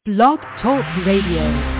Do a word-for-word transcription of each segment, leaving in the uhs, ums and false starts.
Blog Talk Radio.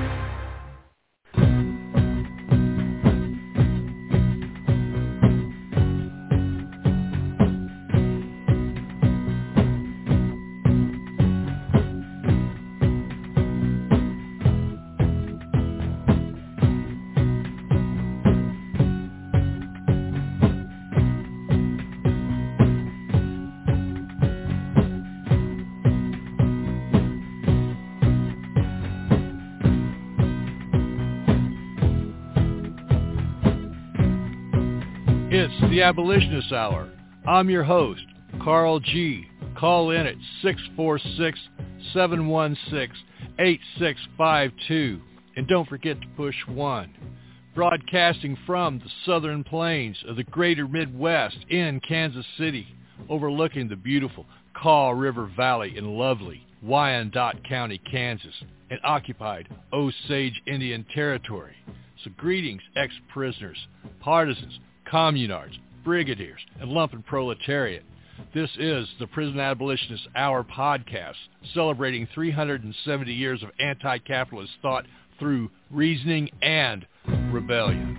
The Abolitionist Hour. I'm your host, Carl G. Call in at six four six, seven one six, eight six five two. And don't forget to push one. Broadcasting from the southern plains of the greater Midwest in Kansas City, overlooking the beautiful Kaw River Valley in lovely Wyandotte County, Kansas, and occupied Osage Indian Territory. So greetings, ex-prisoners, partisans, communards, brigadiers, and lumpen proletariat. This is the Prison Abolitionist Hour podcast, celebrating three hundred seventy years of anti-capitalist thought through reasoning and rebellion.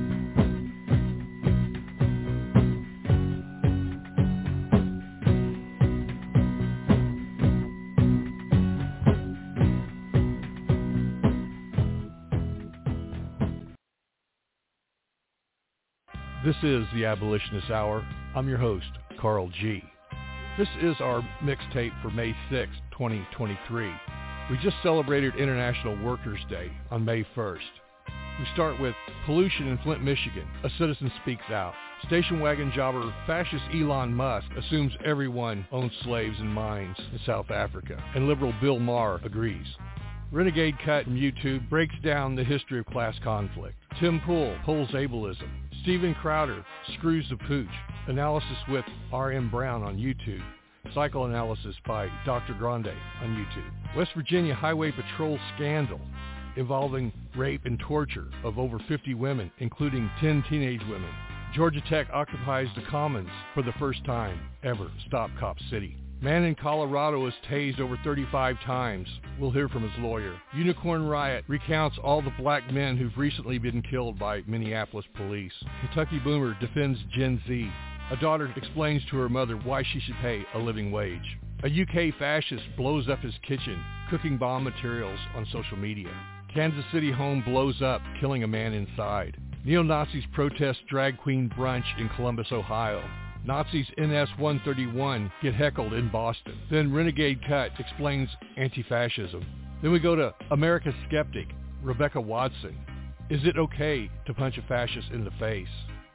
This is the Abolitionist Hour. I'm your host, Carl G. This is our mixtape for May sixth, twenty twenty-three. We just celebrated International Workers' Day on May first. We start with pollution in Flint, Michigan. A citizen speaks out. Station wagon jobber fascist Elon Musk assumes everyone owns slaves in mines in South Africa, and liberal Bill Maher agrees. Renegade Cut from YouTube breaks down the history of class conflict. Tim Pool pulls ableism. Steven Crowder screws the pooch. Analysis with R M Brown on YouTube. Psychoanalysis by Doctor Grande on YouTube. West Virginia Highway Patrol scandal involving rape and torture of over fifty women, including ten teenage women. Georgia Tech occupies the Commons for the first time ever. Stop Cop City. Man in Colorado is tased over thirty-five times. We'll hear from his lawyer. Unicorn Riot recounts all the black men who've recently been killed by Minneapolis police. Kentucky Boomer defends Gen Z. A daughter explains to her mother why she should pay a living wage. A U K fascist blows up his kitchen, cooking bomb materials on social media. Kansas City home blows up, killing a man inside. Neo-Nazis protest drag queen brunch in Columbus, Ohio. Nazis N S one thirty-one get heckled in Boston. Then Renegade Cut explains anti-fascism. Then we go to America's skeptic, Rebecca Watson. Is it okay to punch a fascist in the face?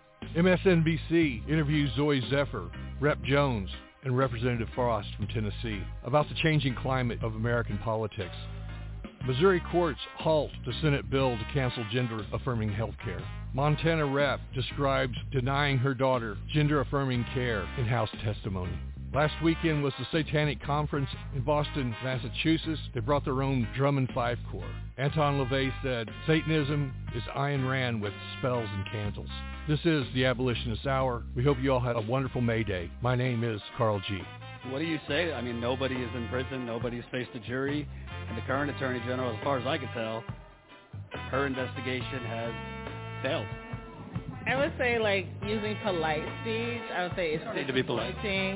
M S N B C interviews Zoe Zephyr, Rep Jones, and Representative Frost from Tennessee about the changing climate of American politics. Missouri courts halt the Senate bill to cancel gender-affirming health care. Montana rep describes denying her daughter gender-affirming care in House testimony. Last weekend was the Satanic Conference in Boston, Massachusetts. They brought their own drum and fife corps. Anton LaVey said, Satanism is Ayn Rand with spells and candles. This is the Abolitionist Hour. We hope you all had a wonderful May Day. My name is Carl G. What do you say? I mean, nobody is in prison. Nobody's faced a jury. And the current Attorney General, as far as I can tell, her investigation has failed. I would say, like, using polite speech, I would say it's need to be polite.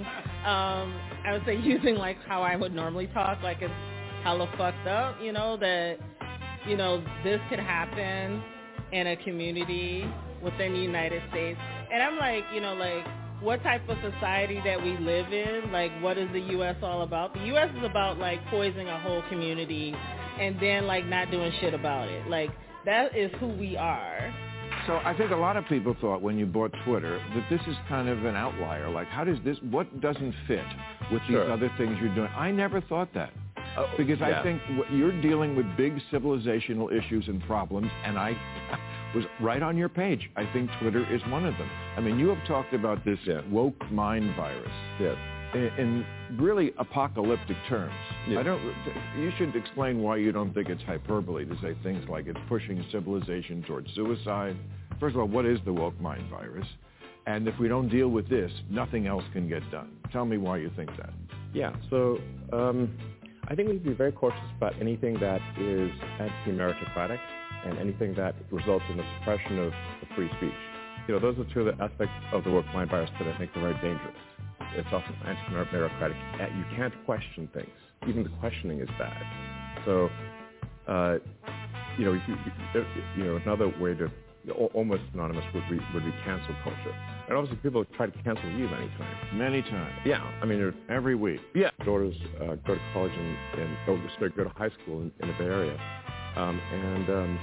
Um, I would say using, like, how I would normally talk, like it's hella fucked up, you know, that, you know, this could happen in a community within the United States. And I'm like, you know, like, what type of society that we live in, like, what is the U S all about? The U S is about, like, poisoning a whole community and then, like, not doing shit about it. Like, that is who we are. So I think a lot of people thought when you bought Twitter that this is kind of an outlier. Like, how does this, what doesn't fit with these Sure. other things you're doing? I never thought that. Oh, Because yeah. I think what, you're dealing with big civilizational issues and problems, and I was right on your page. I think Twitter is one of them. I mean, you have talked about this Yeah. woke mind virus Yes. in, in really apocalyptic terms. Yeah. I don't. You should explain why you don't think it's hyperbole to say things like it's pushing civilization towards suicide. First of all, what is the woke mind virus? And if we don't deal with this, nothing else can get done. Tell me why you think that. Yeah. So um, I think we need to be very cautious about anything that is anti-meritocratic and anything that results in the suppression of, of free speech. You know, those are two of the aspects of the woke-mind virus that I think are very dangerous. It's often anti-meritocratic. You can't question things. Even the questioning is bad. So, uh, you know, if you, you know, another way to almost synonymous would be would be cancel culture. And obviously, people try to cancel you many times. Many times. Yeah, I mean, every week. Yeah, daughters uh, go to college and, and oh, sorry, go to high school in, in the Bay Area, um, and um,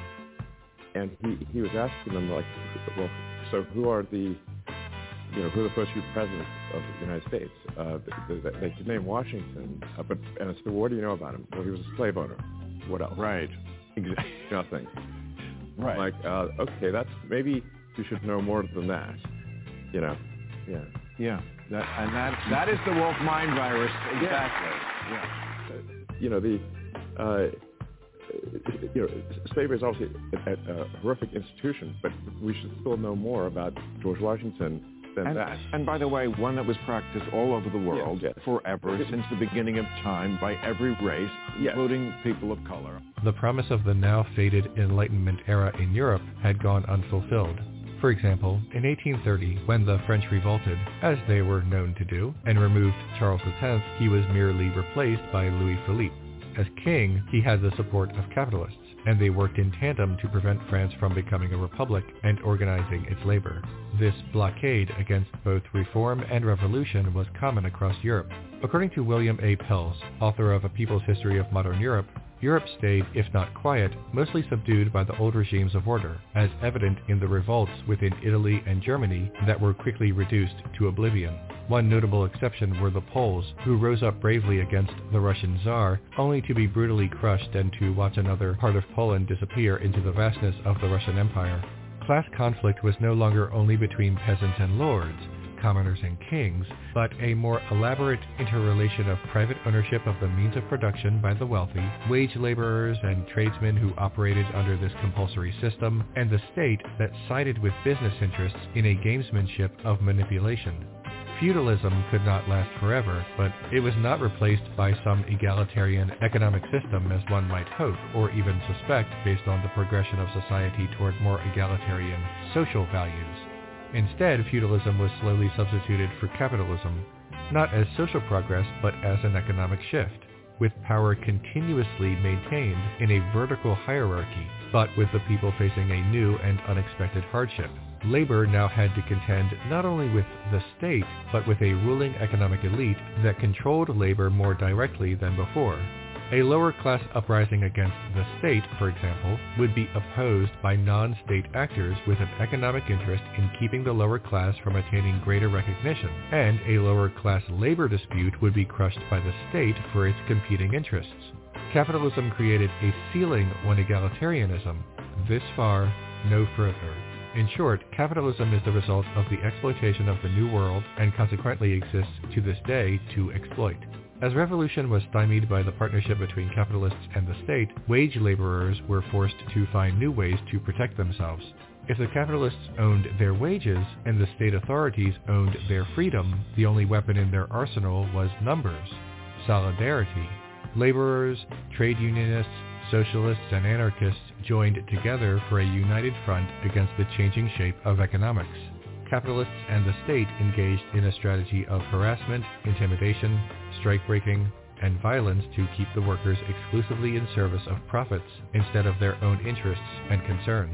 and he he was asking them like, well, so who are the you know, who are the first few presidents of the United States? Uh, they, they, they could name Washington, uh, but and I said, well, what do you know about him? Well, he was a slave owner. What else? Right. Exactly. Nothing. Right. Like, uh, okay, that's maybe you should know more than that. You know. Yeah. Yeah. That, and that that is the woke mind virus. Exactly. Yeah. yeah. You know the. Uh, you know, slavery is obviously a, a horrific institution, but we should still know more about George Washington than and, that. And by the way, one that was practiced all over the world yes, yes. forever, since the beginning of time, by every race, yes. including people of color. The promise of the now faded Enlightenment era in Europe had gone unfulfilled. For example, in eighteen thirty, when the French revolted, as they were known to do, and removed Charles the tenth, he was merely replaced by Louis Philippe. As king, he had the support of capitalists, and they worked in tandem to prevent France from becoming a republic and organizing its labor. This blockade against both reform and revolution was common across Europe. According to William A. Pelz, author of A People's History of Modern Europe, Europe stayed, if not quiet, mostly subdued by the old regimes of order, as evident in the revolts within Italy and Germany that were quickly reduced to oblivion. One notable exception were the Poles, who rose up bravely against the Russian Tsar, only to be brutally crushed and to watch another part of Poland disappear into the vastness of the Russian Empire. Class conflict was no longer only between peasants and lords, commoners and kings, but a more elaborate interrelation of private ownership of the means of production by the wealthy, wage laborers and tradesmen who operated under this compulsory system, and the state that sided with business interests in a gamesmanship of manipulation. Feudalism could not last forever, but it was not replaced by some egalitarian economic system as one might hope or even suspect based on the progression of society toward more egalitarian social values. Instead, feudalism was slowly substituted for capitalism, not as social progress but as an economic shift, with power continuously maintained in a vertical hierarchy, but with the people facing a new and unexpected hardship. Labor now had to contend not only with the state, but with a ruling economic elite that controlled labor more directly than before. A lower class uprising against the state, for example, would be opposed by non-state actors with an economic interest in keeping the lower class from attaining greater recognition, and a lower class labor dispute would be crushed by the state for its competing interests. Capitalism created a ceiling on egalitarianism, this far, no further. In short, capitalism is the result of the exploitation of the New World and consequently exists to this day to exploit. As revolution was stymied by the partnership between capitalists and the state, wage laborers were forced to find new ways to protect themselves. If the capitalists owned their wages and the state authorities owned their freedom, the only weapon in their arsenal was numbers, solidarity. Laborers, trade unionists, socialists, and anarchists joined together for a united front against the changing shape of economics. Capitalists and the state engaged in a strategy of harassment, intimidation, strike-breaking, and violence to keep the workers exclusively in service of profits instead of their own interests and concerns.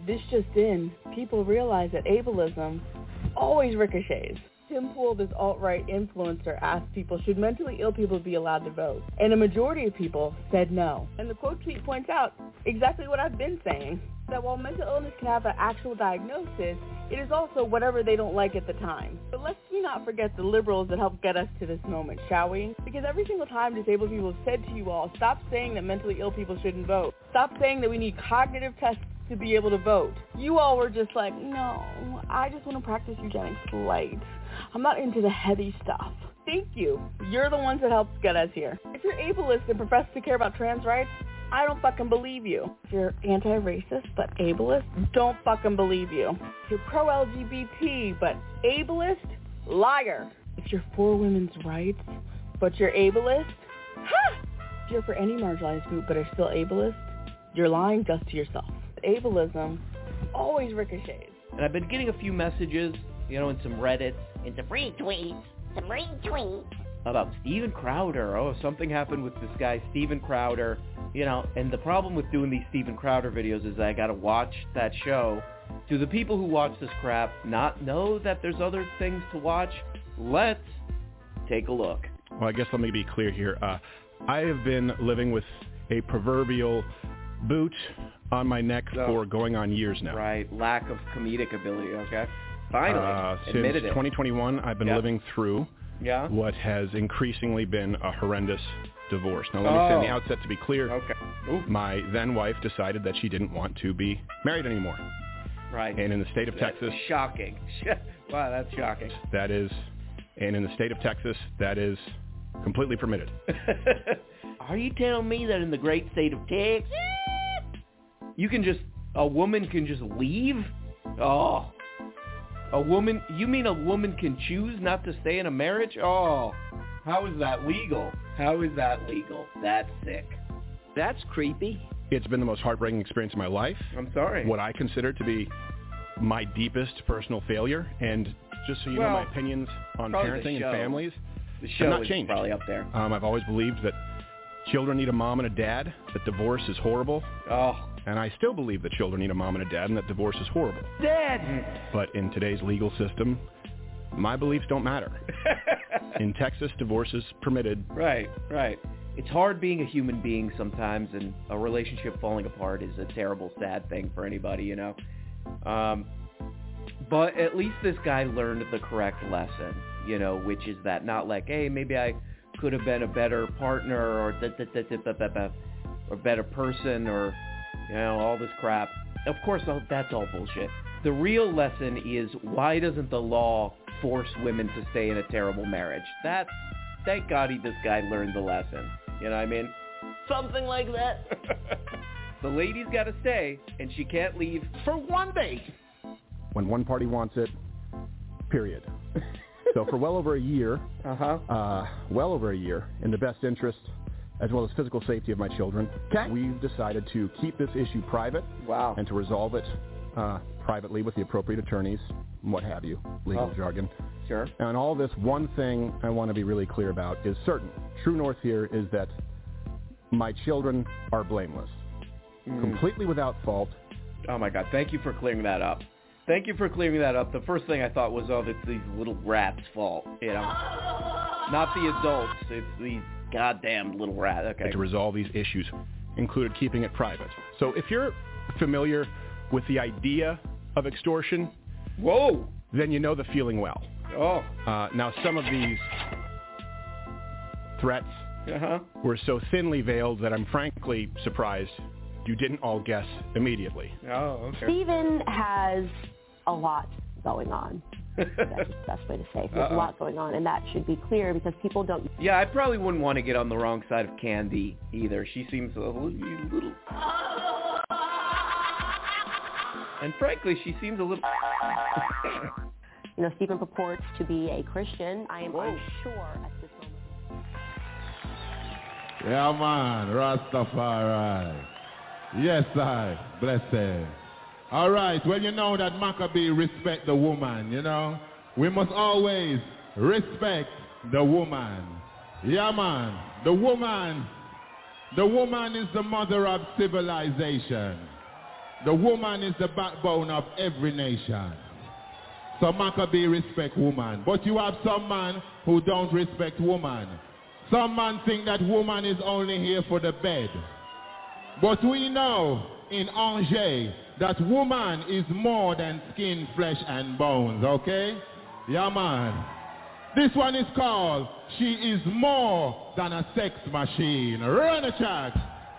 This just in, people realize that ableism always ricochets. Tim Pool, this alt-right influencer, asked people, should mentally ill people be allowed to vote? And a majority of people said no. And the quote tweet points out exactly what I've been saying, that while mental illness can have an actual diagnosis, it is also whatever they don't like at the time. But let's not forget the liberals that helped get us to this moment, shall we? Because every single time disabled people have said to you all, stop saying that mentally ill people shouldn't vote. Stop saying that we need cognitive tests to be able to vote. You all were just like, no, I just want to practice eugenics light. I'm not into the heavy stuff. Thank you. You're the ones that helped get us here. If you're ableist and profess to care about trans rights, I don't fucking believe you. If you're anti-racist but ableist, don't fucking believe you. If you're pro-L G B T but ableist, liar. If you're for women's rights but you're ableist, ha! If you're for any marginalized group but are still ableist, you're lying just to yourself. Ableism always ricochets. And I've been getting a few messages, you know, in some Reddit, in some retweets, some retweets, about Steven Crowder. Oh, something happened with this guy, Steven Crowder. You know, and the problem with doing these Steven Crowder videos is I got to watch that show. Do the people who watch this crap not know that there's other things to watch? Let's take a look. Well, I guess let me be clear here. Uh, I have been living with a proverbial boot on my neck so, for going on years now. Right, lack of comedic ability, okay? Finally, uh, admitted since twenty twenty-one, I've been yep. living through yeah. what has increasingly been a horrendous divorce. Now, let me oh. say in the outset, to be clear, okay. Ooh. my then-wife decided that she didn't want to be married anymore. Right. And in the state of that's Texas... Shocking. Wow, that's shocking. That is, and in the state of Texas, that is completely permitted. Are you telling me that in the great state of Texas, you can just, a woman can just leave? Oh, a woman, you mean a woman can choose not to stay in a marriage? Oh, how is that legal? How is that legal? That's sick. That's creepy. It's been the most heartbreaking experience of my life. I'm sorry. What I consider to be my deepest personal failure. And just so you well, know, my opinions on parenting and families the show have not is changed. Probably up there. Um, I've always believed that children need a mom and a dad, that divorce is horrible. Oh. And I still believe that children need a mom and a dad and that divorce is horrible. Dad! But in today's legal system, my beliefs don't matter. In Texas, divorce is permitted. Right, right. It's hard being a human being sometimes, and a relationship falling apart is a terrible, sad thing for anybody, you know. Um, but at least this guy learned the correct lesson, you know, which is that not like, hey, maybe I could have been a better partner or da, da, da, da, da, da, da, or better person or, you know, all this crap. Of course, that's all bullshit. The real lesson is, why doesn't the law force women to stay in a terrible marriage? That's, thank God he, this guy learned the lesson. You know what I mean? Something like that. The lady's got to stay, and she can't leave for one day. When one party wants it, period. So for well over a year, uh-huh. uh, well over a year, in the best interest as well as physical safety of my children, okay. we've decided to keep this issue private wow. and to resolve it uh, privately with the appropriate attorneys, what have you, legal oh. jargon. Sure. Now, in all this, one thing I want to be really clear about is certain. True north here is that my children are blameless, mm. completely without fault. Oh, my God. Thank you for clearing that up. Thank you for clearing that up. The first thing I thought was, oh, it's these little rats' fault, you know. Not the adults. It's these goddamn little rats. Okay. And to resolve these issues included keeping it private. So if you're familiar with the idea of extortion, whoa, then you know the feeling well. Oh. Uh, now, some of these threats uh-huh. were so thinly veiled that I'm frankly surprised you didn't all guess immediately. Oh, okay. Steven has a lot going on. That's the best way to say it. There's Uh-oh. a lot going on, and that should be clear because people don't... Yeah, I probably wouldn't want to get on the wrong side of Candy either. She seems a little... And frankly, she seems a little... You know, Steven purports to be a Christian. I am Whoa. unsure at this moment. Yeah, man. Rastafari. Yes, I. Bless him. All right. Well, you know that Maccabee respect the woman, you know. We must always respect the woman. Yeah, man. The woman. The woman is the mother of civilization. The woman is the backbone of every nation. So Maccabee respect woman. But you have some man who don't respect woman. Some man think that woman is only here for the bed. But we know in Angers that woman is more than skin, flesh, and bones, okay? Yeah, man. This one is called She Is More Than a Sex Machine. Run a track.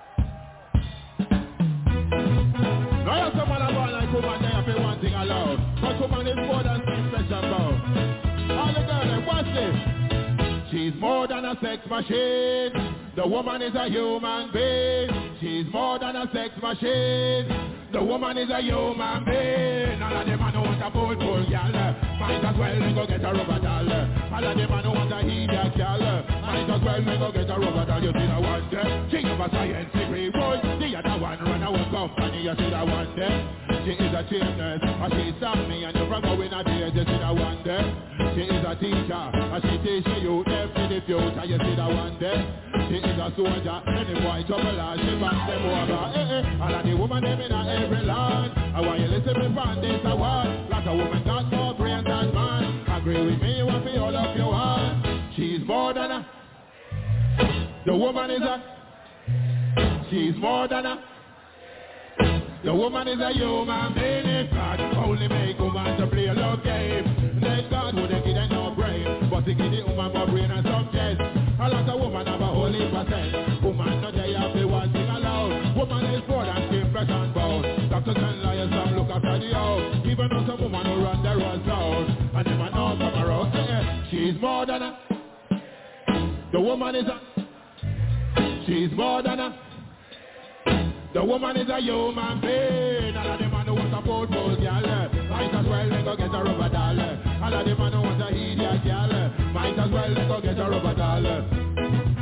Now you have some man about like woman, they have to one thing alone. But woman is more than skin, flesh, and bones. All the girls, what's this? She's more than a sex machine. The woman is a human being. She's more than a sex machine. The woman is a human being. All of them a know what a bull bull gal. Might as well we go get a rubber doll. All of them a know what a idiot gal. Might as well we go get a rubber doll. You see the one there? She have a science degree, boy. The other one run our company. You see the one there? She is a chief nurse, and she stopped me and you from going a day. You see the one there? She is a teacher, and she teaches you every the future. You see the one there? She is a soldier, any boy trouble her, she back them over. Eh eh, all of the woman them in a every land. I want you listen to me from this a word. Like a woman got more brains than man. Agree with me, you want to all of your heart. She's more than a. The woman is a. She's more than a. The woman is a human being. If God only make woman to play a love game, then God wouldn't give them no brain, but he give the woman more brain and subject. A lot of woman have a holy percent. Woman not they have the one thing allowed. Woman is more than skin, flesh and bone. Doctors and lawyers some look after the house. Even though some woman who run the road down, and them a know come around. Yeah, she's more than a. The woman is a. She's more than a. The woman is a human being. All of them a know what a boat boat gal. Might as well they go get a rubber doll. All of them a know what a idiot gal. Might as well they go get a rubber doll.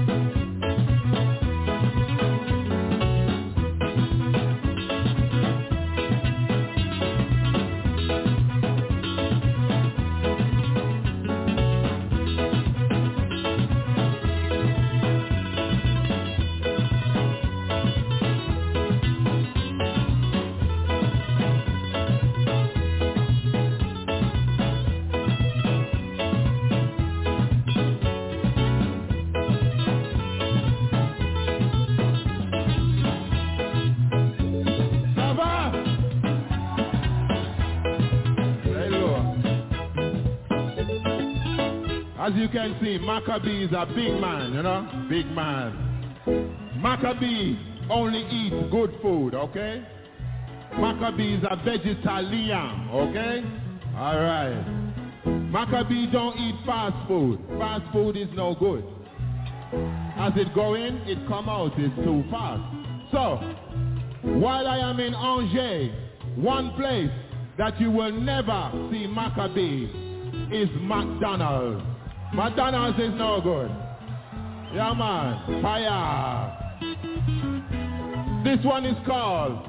As you can see, Maccabee is a big man, you know? Big man. Maccabee only eats good food, okay? Maccabee is a vegetarian, okay? Alright. Maccabee don't eat fast food. Fast food is no good. As it go in, it come out, it's too fast. So, while I am in Angers, one place that you will never see Maccabee is McDonald's. McDonald's is no good. Yeah, man. Fire. This one is called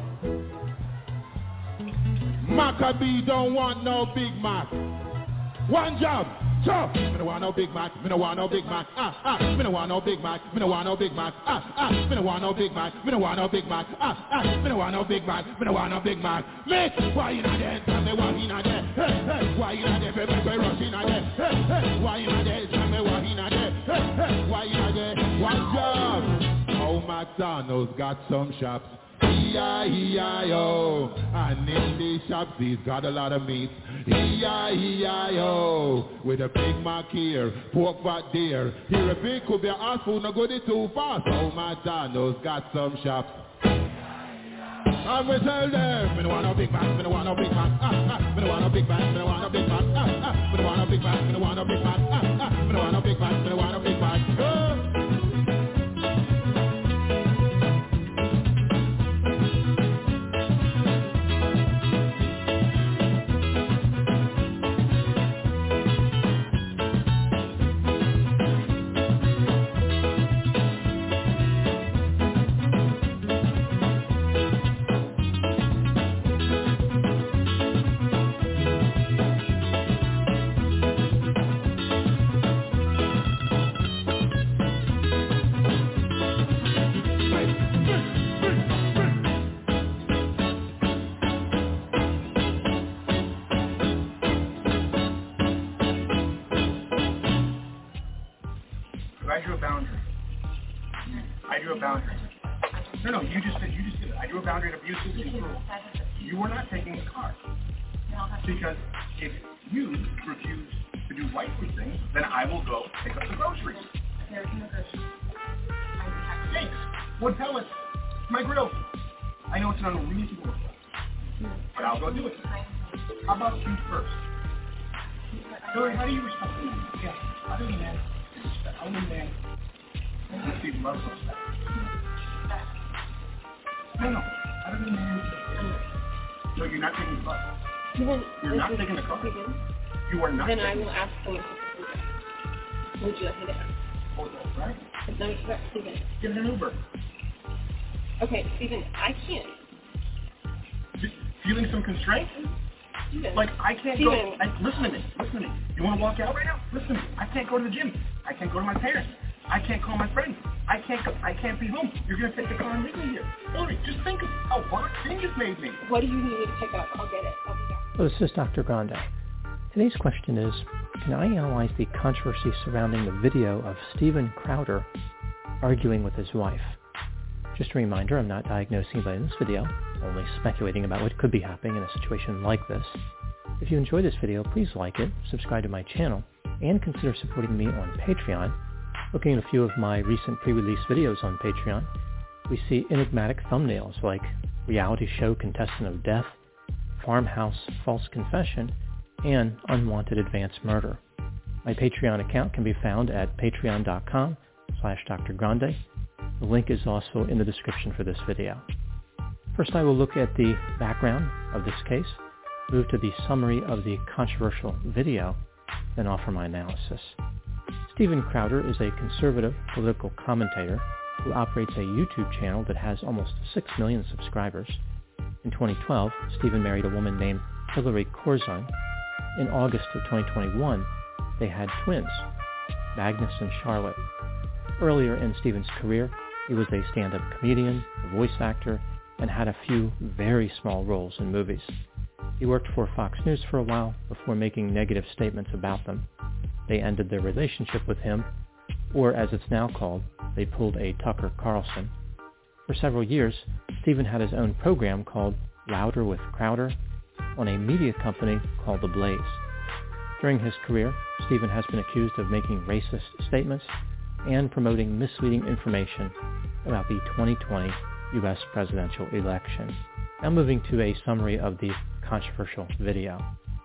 Maccabee don't want no Big Mac. One job. So, me no want no Big Mac, me no want no Big Mac, ah, ah, me no want no Big Mac, me no want no Big Mac, ah, ah, me no want no Big Mac, me no want no Big Mac, ah, ah, me no want no Big Mac, me no want no Big Mac. Me, why you not there? Tell me why you not there? Hey, hey, why you not there? Baby, we rushing out there. Hey, hey, why you not there? Tell me why you not there? Hey, hey, why you not there? One job. Oh, McDonald's got some shops. E I E I O, and in the shops he's got a lot of meat. E I E I O, with a Big Mac here, pork fat there. Here a big could be a fast food, no good it too fast. Oh, McDonald's got some shops. And we tell them, me no want no Big Mac, me no want no Big Mac, ah, ah, me no want no Big Mac, me no want no Big Mac, ah, ah, me no want no Big Mac, me no want no Big Mac, ah, ah, me no want no Big Mac, me no want no Big Mac. Oh. I drew a boundary. I drew a boundary. No, no, you just did. You just did it. I drew a boundary of abusive and cruel. You were not taking the car because if you refuse to do wifely things, then I will go pick up the groceries. Thanks. Well, tell us. My grill. I know it's not unreasonable request, but I'll go do it. How about you first? Hillary, how do you respect me? Yeah. How do you man? How do you man? Let's see, love respect. No, no. How do you man? No, you're not taking the car. Then, you're not taking the car. You are not. Then I taking will ask someone to Would you like me to ask? Oh, that's right. No, Stephen. Get an Uber. Okay, Stephen, I can't. Just feeling some constraint? Stephen. Like, I can't Stephen. go... I, listen to me. Listen to me. You want to walk out right now? Listen to me. I can't go to the gym. I can't go to my parents. I can't call my friends. I can't go, I can't be home. You're going to take the car and leave me here. Hillary, just think of how boxed in you've made me. What do you need me to pick up? I'll get it. I'll be back. Hello, this is Doctor Grande. Today's question is, can I analyze the controversy surrounding the video of Steven Crowder arguing with his wife? Just a reminder, I'm not diagnosing anybody in this video, only speculating about what could be happening in a situation like this. If you enjoyed this video, please like it, subscribe to my channel, and consider supporting me on Patreon. Looking at a few of my recent pre-release videos on Patreon, we see enigmatic thumbnails like Reality Show Contestant of Death, Farmhouse False Confession, and Unwanted Advanced Murder. My Patreon account can be found at patreon.com slash Dr. Grande. The link is also in the description for this video. First, I will look at the background of this case, move to the summary of the controversial video, then offer my analysis. Steven Crowder is a conservative political commentator who operates a YouTube channel that has almost six million subscribers. In twenty twelve, Steven married a woman named Hillary Corzine. In August of twenty twenty-one, they had twins, Magnus and Charlotte. Earlier in Steven's career, he was a stand-up comedian, a voice actor, and had a few very small roles in movies. He worked for Fox News for a while before making negative statements about them. They ended their relationship with him, or as it's now called, they pulled a Tucker Carlson. For several years, Steven had his own program called Louder with Crowder on a media company called The Blaze. During his career, Steven has been accused of making racist statements and promoting misleading information about the twenty twenty U S presidential election. Now moving to a summary of the controversial video.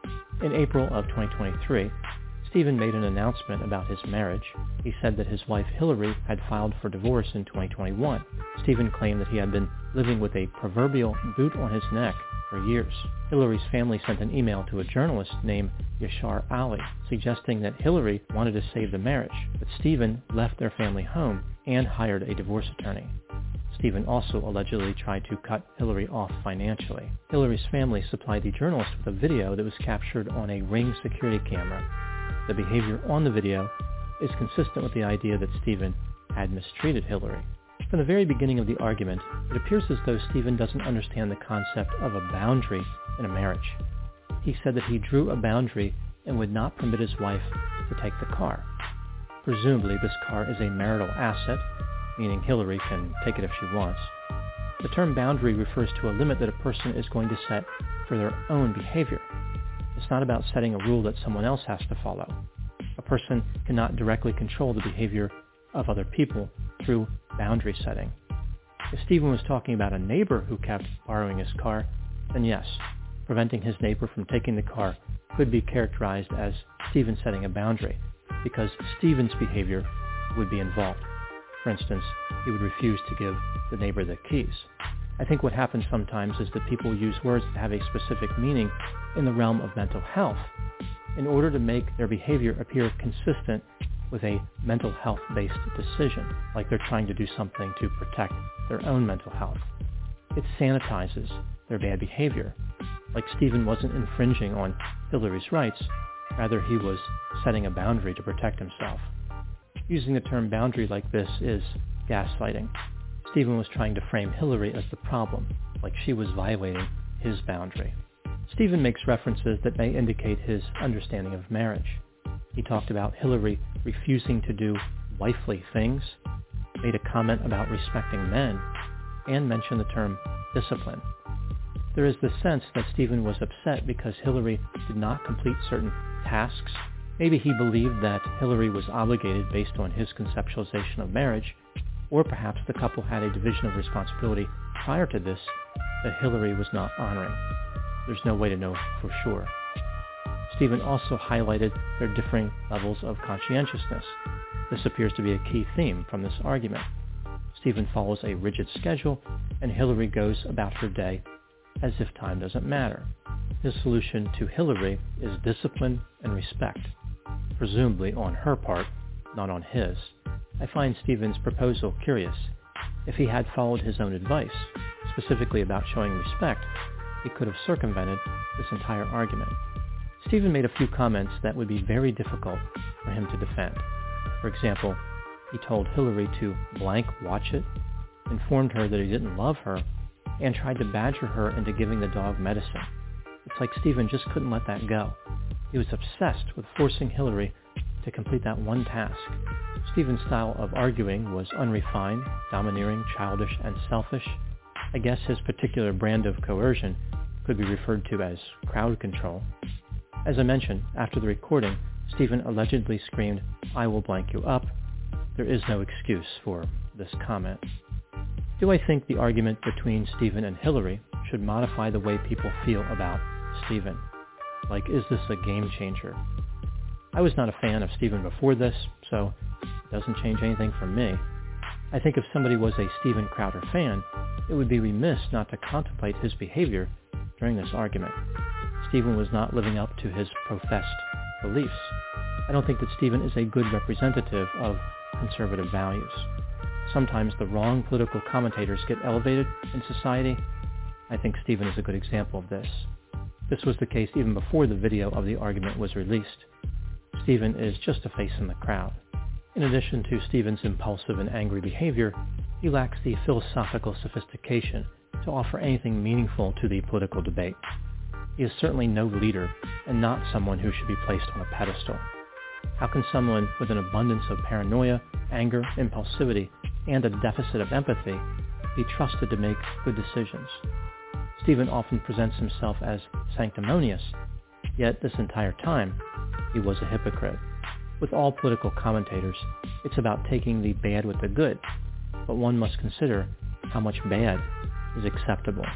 In April of twenty twenty-three, Steven made an announcement about his marriage. He said that his wife Hillary had filed for divorce in twenty twenty-one. Steven claimed that he had been living with a proverbial boot on his neck for years. Hillary's family sent an email to a journalist named Yashar Ali, suggesting that Hillary wanted to save the marriage, but Steven left their family home and hired a divorce attorney. Steven also allegedly tried to cut Hillary off financially. Hillary's family supplied the journalist with a video that was captured on a Ring security camera. The behavior on the video is consistent with the idea that Steven had mistreated Hillary. From the very beginning of the argument, it appears as though Steven doesn't understand the concept of a boundary in a marriage. He said that he drew a boundary and would not permit his wife to take the car. Presumably, this car is a marital asset, meaning Hillary can take it if she wants. The term boundary refers to a limit that a person is going to set for their own behavior. It's not about setting a rule that someone else has to follow. A person cannot directly control the behavior of other people through boundary setting. If Steven was talking about a neighbor who kept borrowing his car, then yes, preventing his neighbor from taking the car could be characterized as Steven setting a boundary, because Steven's behavior would be involved. For instance, he would refuse to give the neighbor the keys. I think what happens sometimes is that people use words that have a specific meaning in the realm of mental health in order to make their behavior appear consistent with a mental health-based decision, like they're trying to do something to protect their own mental health. It sanitizes their bad behavior, like Steven wasn't infringing on Hillary's rights, rather he was setting a boundary to protect himself. Using the term boundary like this is gaslighting. Steven was trying to frame Hillary as the problem, like she was violating his boundary. Steven makes references that may indicate his understanding of marriage. He talked about Hillary refusing to do wifely things, made a comment about respecting men, and mentioned the term discipline. There is the sense that Stephen was upset because Hillary did not complete certain tasks. Maybe he believed that Hillary was obligated based on his conceptualization of marriage, or perhaps the couple had a division of responsibility prior to this that Hillary was not honoring. There's no way to know for sure. Stephen also highlighted their differing levels of conscientiousness. This appears to be a key theme from this argument. Stephen follows a rigid schedule, and Hillary goes about her day as if time doesn't matter. His solution to Hillary is discipline and respect, presumably on her part, not on his. I find Stephen's proposal curious. If he had followed his own advice, specifically about showing respect, he could have circumvented this entire argument. Stephen made a few comments that would be very difficult for him to defend. For example, he told Hillary to blank watch it, informed her that he didn't love her, and tried to badger her into giving the dog medicine. It's like Stephen just couldn't let that go. He was obsessed with forcing Hillary to complete that one task. Stephen's style of arguing was unrefined, domineering, childish, and selfish. I guess his particular brand of coercion could be referred to as crowd control. As I mentioned, after the recording, Stephen allegedly screamed, "I will blank you up." There is no excuse for this comment. Do I think the argument between Stephen and Hillary should modify the way people feel about Stephen? Like, is this a game changer? I was not a fan of Stephen before this, so it doesn't change anything for me. I think if somebody was a Stephen Crowder fan, it would be remiss not to contemplate his behavior during this argument. Stephen was not living up to his professed beliefs. I don't think that Stephen is a good representative of conservative values. Sometimes the wrong political commentators get elevated in society. I think Stephen is a good example of this. This was the case even before the video of the argument was released. Stephen is just a face in the crowd. In addition to Stephen's impulsive and angry behavior, he lacks the philosophical sophistication to offer anything meaningful to the political debate. He is certainly no leader and not someone who should be placed on a pedestal. How can someone with an abundance of paranoia, anger, impulsivity, and a deficit of empathy be trusted to make good decisions? Stephen often presents himself as sanctimonious, yet this entire time he was a hypocrite. With all political commentators, it's about taking the bad with the good, but one must consider how much bad is acceptable.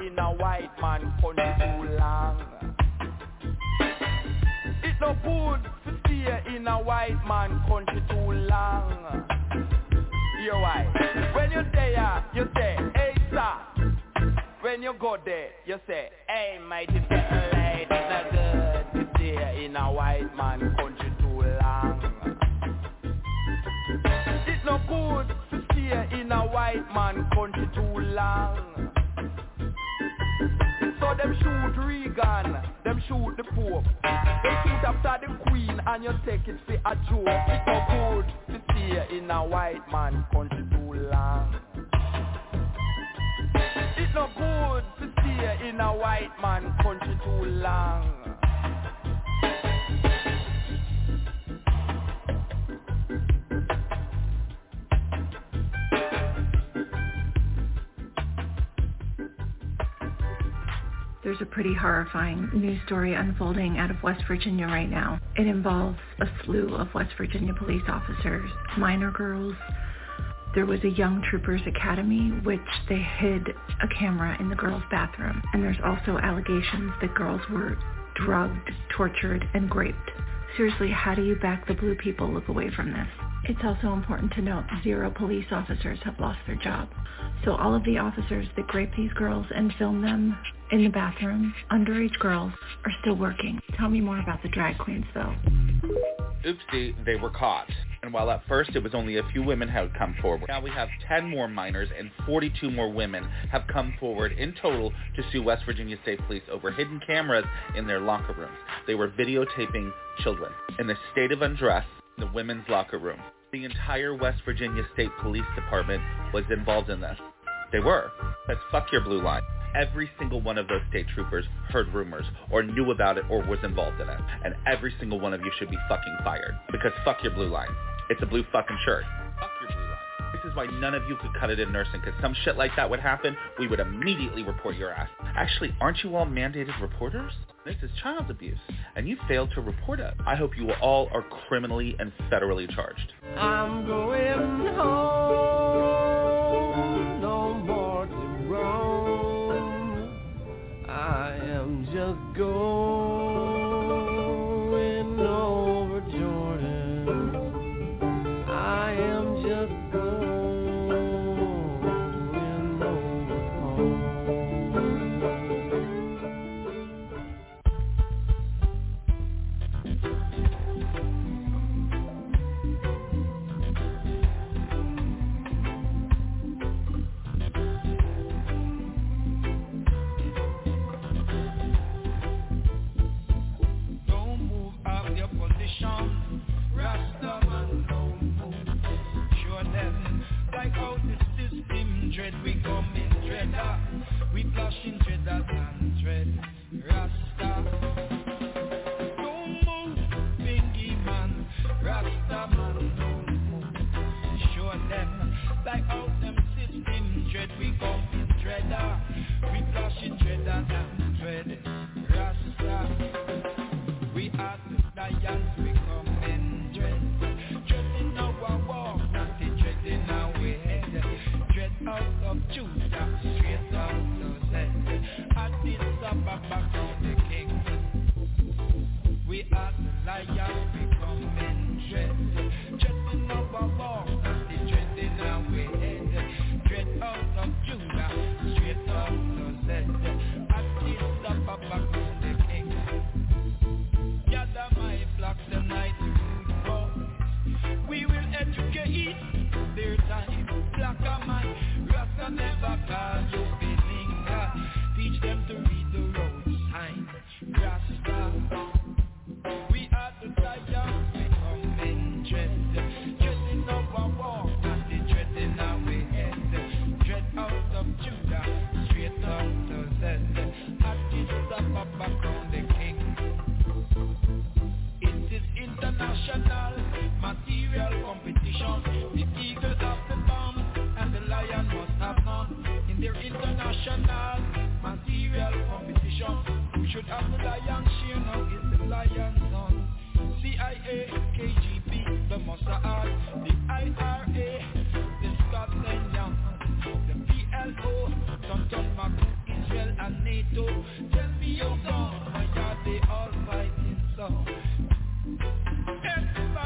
It's no good in a white man country too long. Hear why? When you're there, you say, hey sir. When you go there, you say, hey mighty little lady, it's not good to stay in a white man country too long. It's not good to stay in a white man country too long. So them shoot Reagan, them shoot the Pope. They shoot after the Queen and you take it for a joke. It's not good to stay in a white man country too long. It's not good to stay in a white man country too long. There's a pretty horrifying news story unfolding out of West Virginia right now. It involves a slew of West Virginia police officers, minor girls. There was a young troopers academy, which they hid a camera in the girls' bathroom. And there's also allegations that girls were drugged, tortured, and raped. Seriously, how do you back the blue people look away from this? It's also important to note zero police officers have lost their job. So all of the officers that grape these girls and film them in the bathroom, underage girls, are still working. Tell me more about the drag queens, though. Oopsie, they were caught. And while at first it was only a few women who had come forward, now we have ten more minors and forty-two more women have come forward in total to sue West Virginia State Police over hidden cameras in their locker rooms. They were videotaping children in the state of undress in the women's locker room. The entire West Virginia State Police Department was involved in this. They were. That's fuck your blue line. Every single one of those state troopers heard rumors or knew about it or was involved in it. And every single one of you should be fucking fired. Because fuck your blue line. It's a blue fucking shirt. Fuck your blue line. This is why none of you could cut it in nursing, because some shit like that would happen, we would immediately report your ass. Actually, aren't you all mandated reporters? This is child abuse, and you failed to report it. I hope you all are criminally and federally charged. I'm going home, no more to roam. I am just going over Jordan. I am just going over home. Rastaman don't move. Sure them like out the system dread. We come in dreader. We flash in dreader and dread. Rasta don't move. Bingy man. Rastaman don't move. Sure them like out them system dread. We come in dreader. We flash in dreader and dread. Rasta. We are the lions. We come in dread. Dread in our walk, not the dread in our head. Dread out of Judah, straight out of Zed. Addis Ababa, crown the king. We are the lions, we come in dread. Dread in our walk, not the dread in our head. Dread out of Judah, straight out of Zed. Addis Ababa, crown the king. Gather my flocks tonight. We will educate their time. Black a man, Rasta never call you Belinga. Teach them to read the road sign. Rasta, we are the lions, we come in dread. Dread in our walk, not the dread in our head. Dread out of Judah, straight out of Zed. Addis Ababa, crown the king. It is international material competition. The eagle have the bomb and the lion must have none. In their international material competition, who should have the lion share now is the lion's son. C I A, K G B, the Mossad, the I R A, the Scotland Yard, the P L O, Tonton Macu, Israel and NATO. Tell me your song, why are they all fighting so? Everybody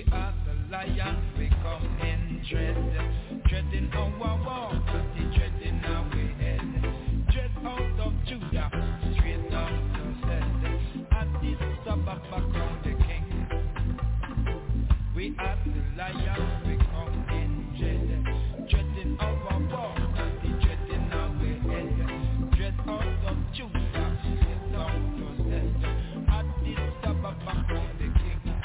We are the lion, we come in dread, dreading our walk, dreading our head, dread out of Judah, straight down to head, and this Sabbath crown the king. We are the lion, we come in dread, dreading our walk, dreading our head, dread out of Judah, straight down to head, and this Sabbath crown the king.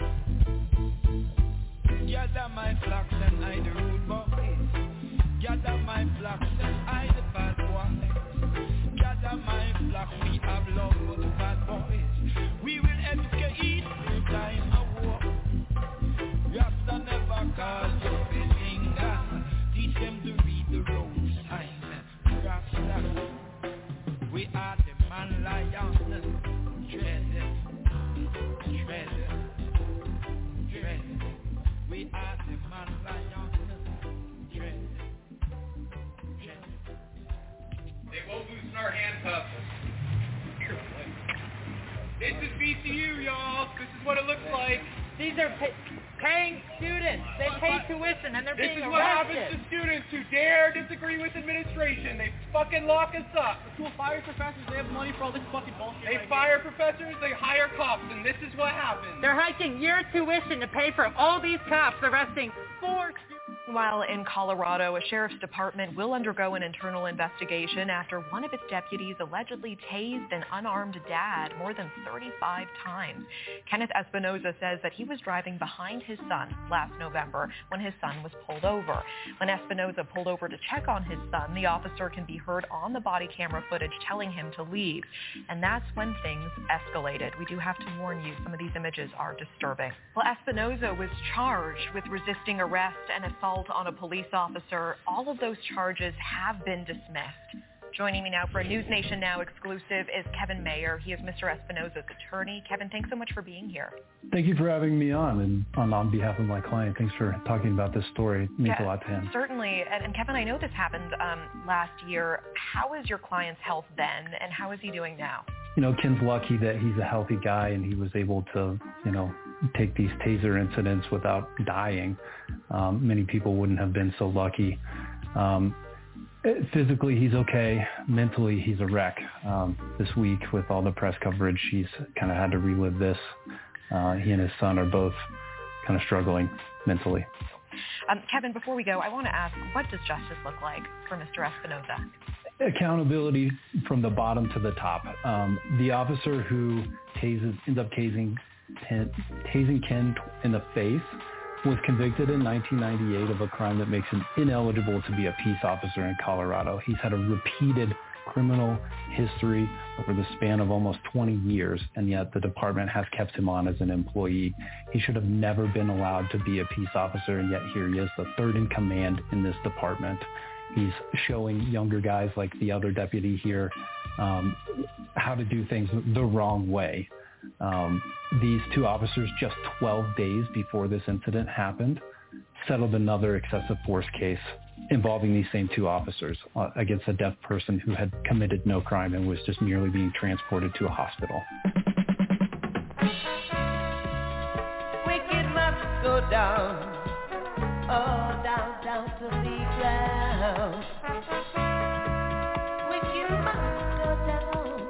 Gather my flocks and I the rude boys. Gather my flocks and I the bad boys. Gather my flock, we have love for the bad boys. We will educate in time of war. Rasta never cause you a finger. Teach them to read the road sign. Rasta, we are the man lion. Dread, dread, dread. We are the man lion, dread, dread. They won't loosen our handcuffs. This is B C U, y'all. This is what it looks like. These are pay- paying students. They pay tuition and they're this being is what arrested. happens to students who dare disagree with administration. They fucking lock us up. The school fires professors. They have money for all this fucking bullshit. They right fire here. professors. They hire cops, and this is what happens. They're hiking your tuition to pay for all these cops arresting four students. While in Colorado, a sheriff's department will undergo an internal investigation after one of its deputies allegedly tased an unarmed dad more than thirty-five times. Kenneth Espinoza says that he was driving behind his son last November when his son was pulled over. When Espinoza pulled over to check on his son, the officer can be heard on the body camera footage telling him to leave. And that's when things escalated. We do have to warn you, some of these images are disturbing. Well, Espinoza was charged with resisting arrest and assault on a police officer. All of those charges have been dismissed. Joining me now for a News Nation Now exclusive is Kevin Mayer. He is Mister Espinoza's attorney. Kevin, thanks so much for being here. Thank you for having me on, and on, on behalf of my client, thanks for talking about this story. It means yeah, a lot to him. Certainly. And, and Kevin, I know this happened um, last year. How is your client's health then, and how is he doing now? You know, Ken's lucky that he's a healthy guy and he was able to, you know, take these taser incidents without dying. Um, many people wouldn't have been so lucky. Um, physically, he's okay. Mentally, he's a wreck. Um, this week, with all the press coverage, he's kind of had to relive this. Uh, he and his son are both kind of struggling mentally. Um, Kevin, before we go, I want to ask, what does justice look like for Mister Espinoza? Accountability from the bottom to the top. Um, the officer who tases, ends up tasing, ten, tasing Ken in the face was convicted in nineteen ninety-eight of a crime that makes him ineligible to be a peace officer in Colorado. He's had a repeated criminal history over the span of almost twenty years, and yet the department has kept him on as an employee. He should have never been allowed to be a peace officer, and yet here he is, the third in command in this department. He's showing younger guys like the other deputy here um, how to do things the wrong way. Um, these two officers, just twelve days before this incident happened, settled another excessive force case involving these same two officers uh, against a deaf person who had committed no crime and was just merely being transported to a hospital. Wicked must go down, oh, down, down to the ground. Wicked must go down,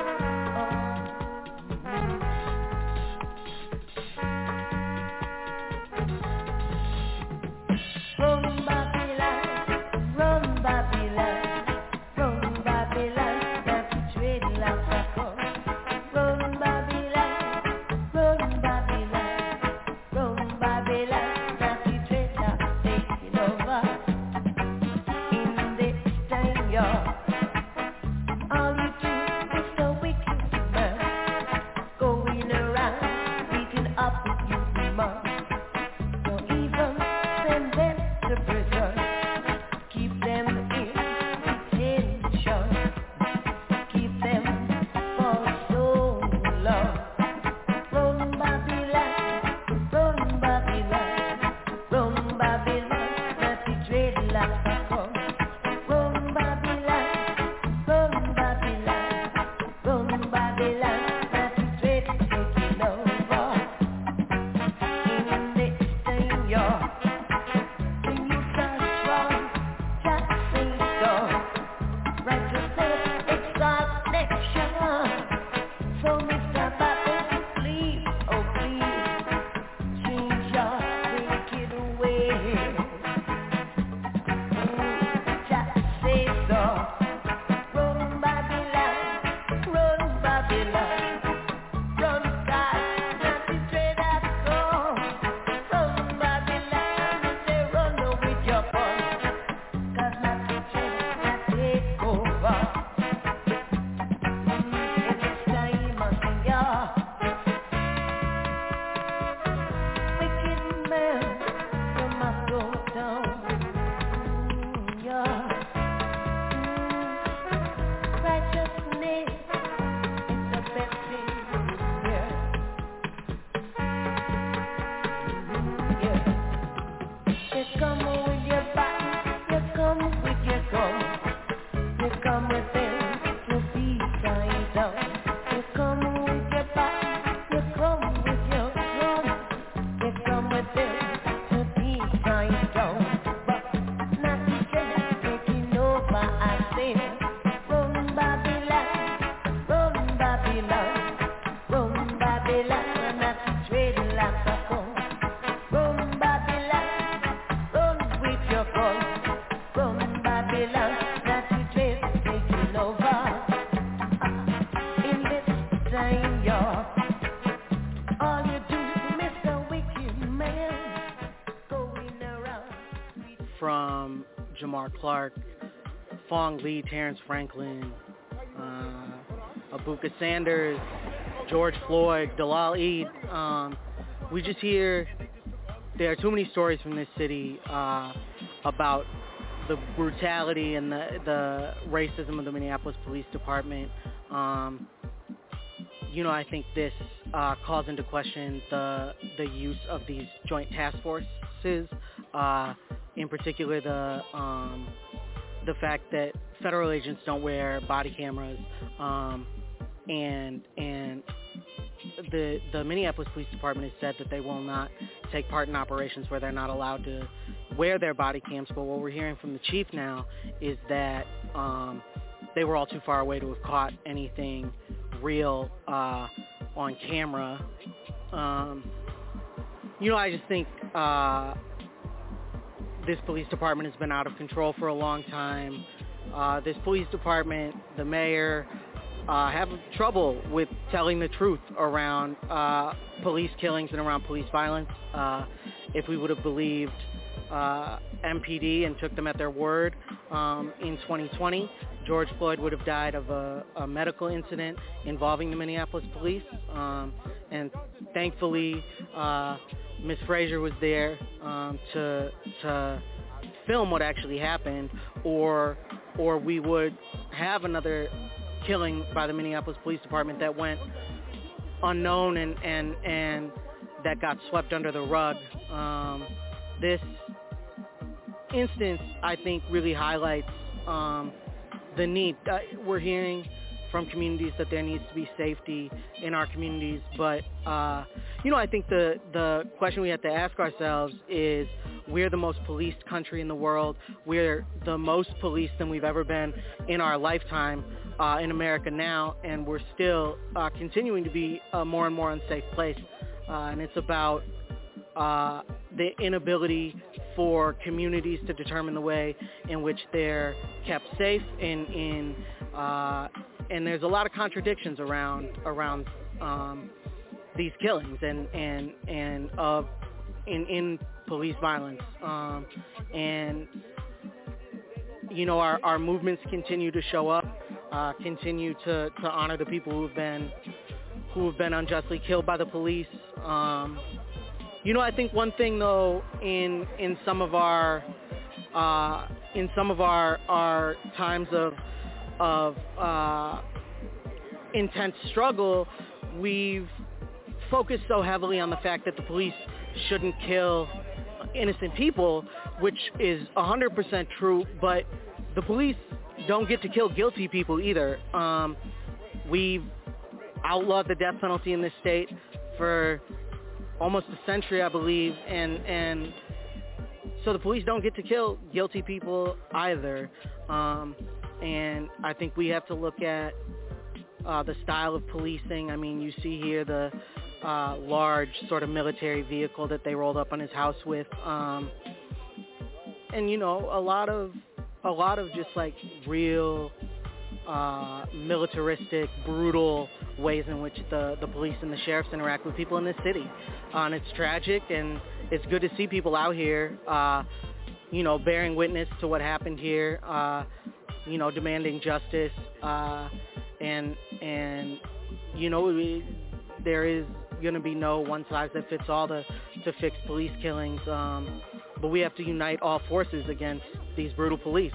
oh. Run Babylon, run Babylon, run Babylon, that you trade like a cow. Run Babylon, run Babylon, run Babylon, that you trade like taking over. In the From Jamar Clark, Fong Lee, Terrence Franklin, uh, Abuka Sanders, George Floyd, Dalal Eid. Um, we just hear there are too many stories from this city uh, about the brutality and the, the racism of the Minneapolis Police Department. Um, you know, I think this uh, calls into question the the use of these joint task forces. Uh, in particular, the um, the fact that federal agents don't wear body cameras, um, and and the the Minneapolis Police Department has said that they will not take part in operations where they're not allowed to wear their body cams. But what we're hearing from the chief now is that um, they were all too far away to have caught anything real uh, on camera. Um, you know, I just think uh, this police department has been out of control for a long time. Uh, this police department, the mayor, uh, have trouble with telling the truth around uh, police killings and around police violence. Uh, if we would have believed uh, M P D and took them at their word um, in twenty twenty, George Floyd would have died of a, a medical incident involving the Minneapolis police. Um, and thankfully, uh, Miz Frazier was there um, to to film what actually happened, or or we would have another killing by the Minneapolis Police Department that went unknown and and, and that got swept under the rug. Um, this instance, I think, really highlights um, the need. Uh, we're hearing from communities that there needs to be safety in our communities, but uh, you know, I think the the question we have to ask ourselves is, we're the most policed country in the world. We're the most policed than we've ever been in our lifetime uh, in America now, and we're still uh, continuing to be a more and more unsafe place. Uh, and it's about uh, the inability for communities to determine the way in which they're kept safe. In, in uh, and there's a lot of contradictions around around um, these killings and and and uh, in in police violence. Um, and you know, our, our movements continue to show up, uh, continue to, to honor the people who have been who have been unjustly killed by the police. Um, you know, I think one thing though, in in some of our uh, in some of our our times of of uh, intense struggle, we've focused so heavily on the fact that the police shouldn't kill innocent people, which is one hundred percent true, but the police don't get to kill guilty people either. Um, we've outlawed the death penalty in this state for almost a century, I believe, and and so the police don't get to kill guilty people either. Um, and I think we have to look at uh, the style of policing. I mean, you see here the uh, large sort of military vehicle that they rolled up on his house with, um, and you know, a lot of a lot of just like real uh, militaristic, brutal ways in which the, the police and the sheriffs interact with people in this city. Uh, and it's tragic, and it's good to see people out here, uh, you know, bearing witness to what happened here, uh, you know, demanding justice, uh, and, and you know, we, there is going to be no one size that fits all to, to fix police killings, um, but we have to unite all forces against these brutal police.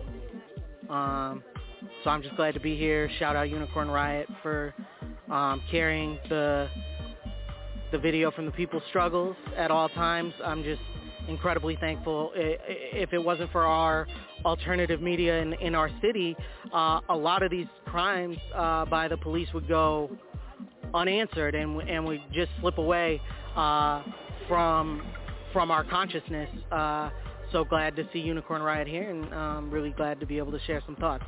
Um, so I'm just glad to be here. Shout out Unicorn Riot for um, carrying the the video from the people's struggles at all times. I'm just incredibly thankful. If it wasn't for our alternative media in, in our city, uh, a lot of these crimes uh, by the police would go unanswered and and would just slip away uh, from from our consciousness. Uh, so glad to see Unicorn Riot here, and um, really glad to be able to share some thoughts.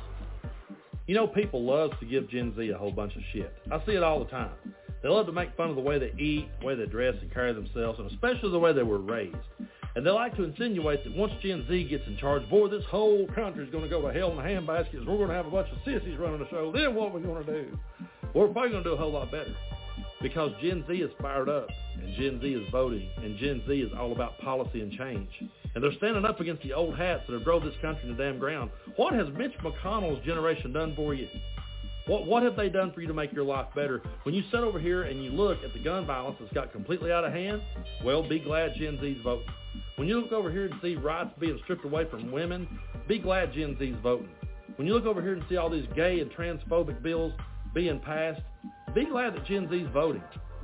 You know, people love to give Gen Z a whole bunch of shit. I see it all the time. They love to make fun of the way they eat, the way they dress and carry themselves, and especially the way they were raised. And they like to insinuate that once Gen Z gets in charge, boy, this whole country is going to go to hell in a handbasket. We're going to have a bunch of sissies running the show. Then what are we going to do? Well, we're probably going to do a whole lot better, because Gen Z is fired up, and Gen Z is voting, and Gen Z is all about policy and change. And they're standing up against the old hats that have drove this country to the damn ground. What has Mitch McConnell's generation done for you? What what have they done for you to make your life better? When you sit over here and you look at the gun violence that's got completely out of hand, well, be glad Gen Z's voting. When you look over here and see rights being stripped away from women, be glad Gen Z's voting. When you look over here and see all these gay and transphobic bills being passed, be glad that Gen Z's voting.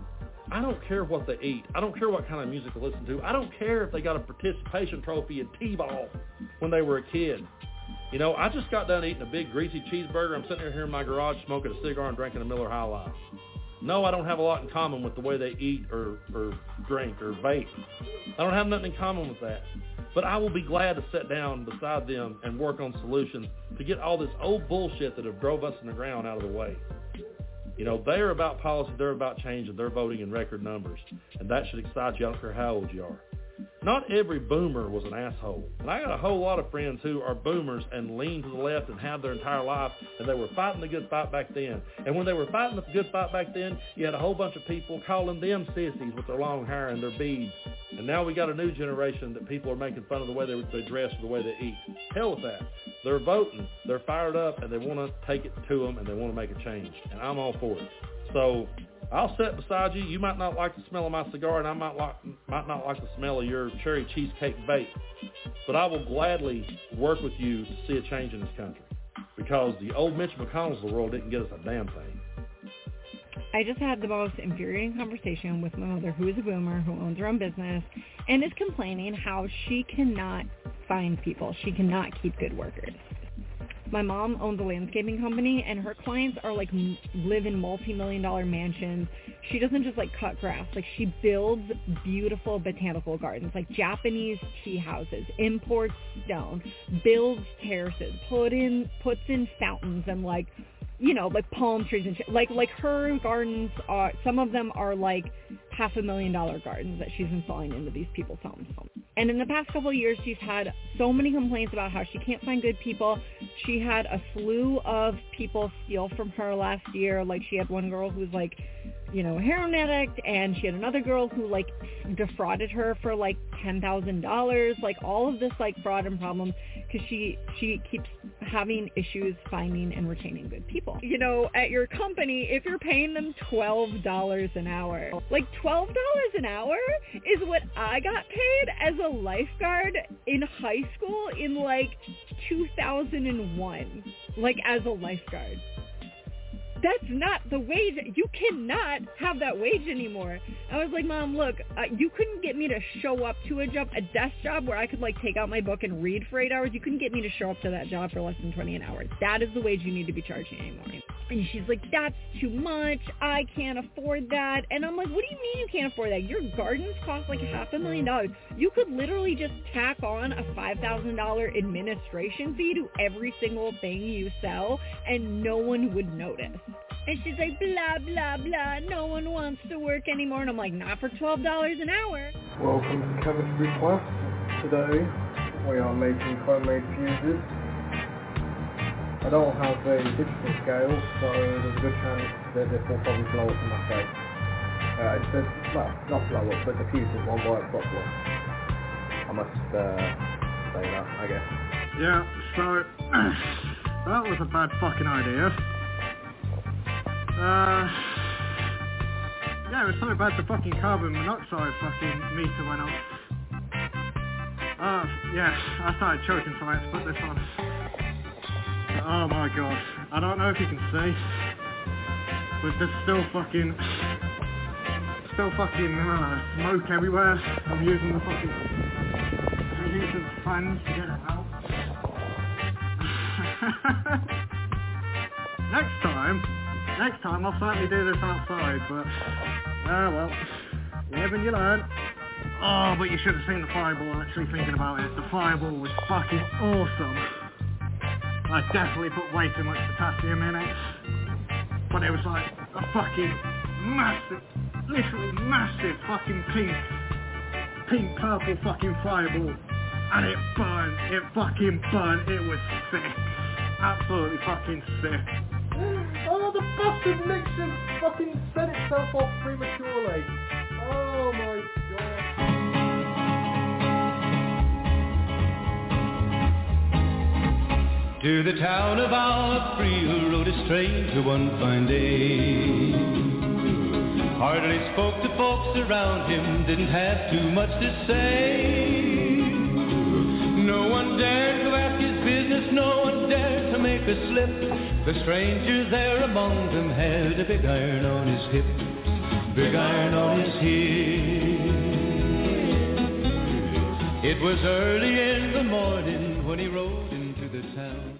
I don't care what they eat. I don't care what kind of music they listen to. I don't care if they got a participation trophy in T-ball when they were a kid. You know, I just got done eating a big greasy cheeseburger. I'm sitting here in my garage smoking a cigar and drinking a Miller High Life. No, I don't have a lot in common with the way they eat or, or drink or vape. I don't have nothing in common with that. But I will be glad to sit down beside them and work on solutions to get all this old bullshit that have drove us in the ground out of the way. You know, they're about policy, they're about change, and they're voting in record numbers. And that should excite you. I don't care how old you are. Not every boomer was an asshole. And I got a whole lot of friends who are boomers and lean to the left and have their entire life, and they were fighting the good fight back then. And when they were fighting the good fight back then, you had a whole bunch of people calling them sissies with their long hair and their beads. And now we got a new generation that people are making fun of the way they, they dress or the way they eat. Hell with that. They're voting. They're fired up, and they want to take it to them, and they want to make a change. And I'm all for it. So I'll sit beside you. You might not like the smell of my cigar, and I might, like, might not like the smell of your cherry cheesecake vape. But I will gladly work with you to see a change in this country, because the old Mitch McConnells of the world didn't get us a damn thing. I just had the most infuriating conversation with my mother, who is a boomer, who owns her own business, and is complaining how she cannot find people. She cannot keep good workers. My mom owns a landscaping company, and her clients are like m- live in multi-million dollar mansions. She doesn't just like cut grass. Like, she builds beautiful botanical gardens, like Japanese tea houses, imports stone, builds terraces, put in puts in fountains, and like, you know, like palm trees and shit. Like, like her gardens are, some of them are like half a million dollar gardens that she's installing into these people's homes. And in the past couple of years, she's had so many complaints about how she can't find good people. She had a slew of people steal from her last year. Like, she had one girl who was like, you know, a heroin addict, and she had another girl who like defrauded her for like ten thousand dollars. Like, all of this like fraud and problems, because she she keeps having issues finding and retaining good people. You know, at your company, if you're paying them twelve dollars an hour, like twelve dollars an hour is what I got paid as a lifeguard in high school in like two thousand one, like as a lifeguard. That's not the wage. You cannot have that wage anymore. I was like, Mom, look, uh, you couldn't get me to show up to a job, a desk job where I could like take out my book and read for eight hours. You couldn't get me to show up to that job for less than twenty an hour. That is the wage you need to be charging anymore. And she's like, that's too much. I can't afford that. And I'm like, what do you mean you can't afford that? Your gardens cost like half a million dollars. You could literally just tack on a five thousand dollars administration fee to every single thing you sell, and no one would notice. And she's like, blah, blah, blah, no one wants to work anymore. And I'm like, not for twelve dollars an hour. Welcome to Chemistry Class. Today, we are making homemade fuses. I don't have a digital scale, so there's a good chance that this will probably blow up in my face. Uh, it says, well, not blow up, but the fuses won't work properly. I must uh, say that, I guess. Yeah, so, that was a bad fucking idea. Uh, yeah, it was so bad the fucking carbon monoxide fucking meter went off. Uh, yeah, I started choking, so I had to put this on. Oh my god, I don't know if you can see, but there's still fucking, still fucking uh, smoke everywhere. I'm using the fucking, I'm using the fans to get it out. Next time, next time I'll certainly do this outside, but, ah uh, well, you live and you learn. Oh, but you should have seen the fireball, actually, thinking about it. The fireball was fucking awesome. I definitely put way too much potassium in it. But it was like a fucking massive, literally massive fucking pink, pink purple fucking fireball. And it burned, it fucking burned, it was sick. Absolutely fucking sick. Oh, the bastard mixer fucking set itself off prematurely. Oh my god. To the town of Alfreel rode a stranger one fine day. Hardly spoke to folks around him, didn't have too much to say. No one dared to ask his business, no one dared to make a slip. The stranger there among them had a big iron on his hip, big iron on his hip. It was early in the morning when he rode into the town.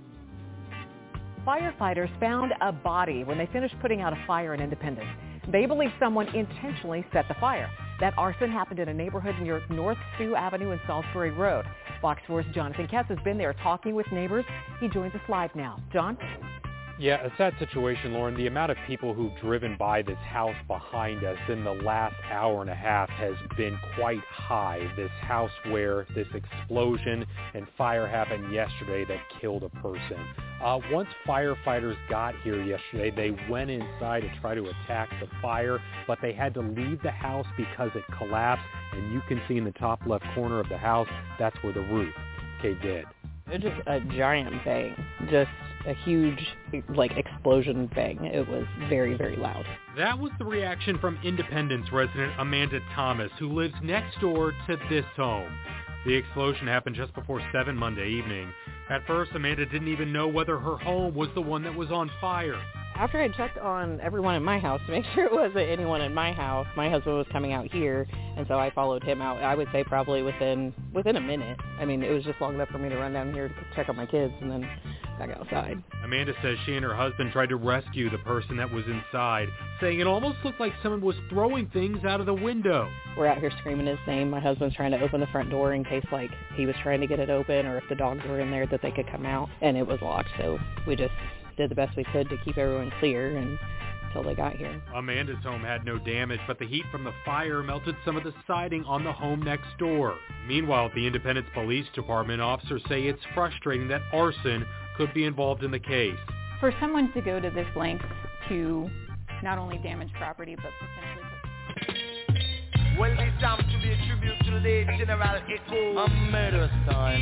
Firefighters found a body when they finished putting out a fire in Independence. They believe someone intentionally set the fire. That arson happened in a neighborhood near North Sioux Avenue and Salisbury Road. Fox four's Jonathan Katz has been there talking with neighbors. He joins us live now. John? Yeah, a sad situation, Lauren. The amount of people who've driven by this house behind us in the last hour and a half has been quite high. This house where this explosion and fire happened yesterday that killed a person. Uh, once firefighters got here yesterday, they went inside to try to attack the fire, but they had to leave the house because it collapsed. And you can see in the top left corner of the house, that's where the roof caved in. It was just a giant bang, just a huge, like, explosion bang. It was very, very loud. That was the reaction from Independence resident Amanda Thomas, who lives next door to this home. The explosion happened just before seven Monday evening. At first, Amanda didn't even know whether her home was the one that was on fire. After I checked on everyone in my house to make sure it wasn't anyone in my house, my husband was coming out here, and so I followed him out. I would say probably within within a minute. I mean, it was just long enough for me to run down here to check on my kids and then back outside. Amanda says she and her husband tried to rescue the person that was inside, saying it almost looked like someone was throwing things out of the window. We're out here screaming his name. My husband's trying to open the front door in case, like, he was trying to get it open or if the dogs were in there that they could come out, and it was locked, so we just did the best we could to keep everyone clear and until they got here. Amanda's home had no damage, but the heat from the fire melted some of the siding on the home next door. Meanwhile, at the Independence Police Department, officers say it's frustrating that arson could be involved in the case. For someone to go to this length to not only damage property, but potentially put... Well, it's time to be a tribute to the late General Echo. A murderous time.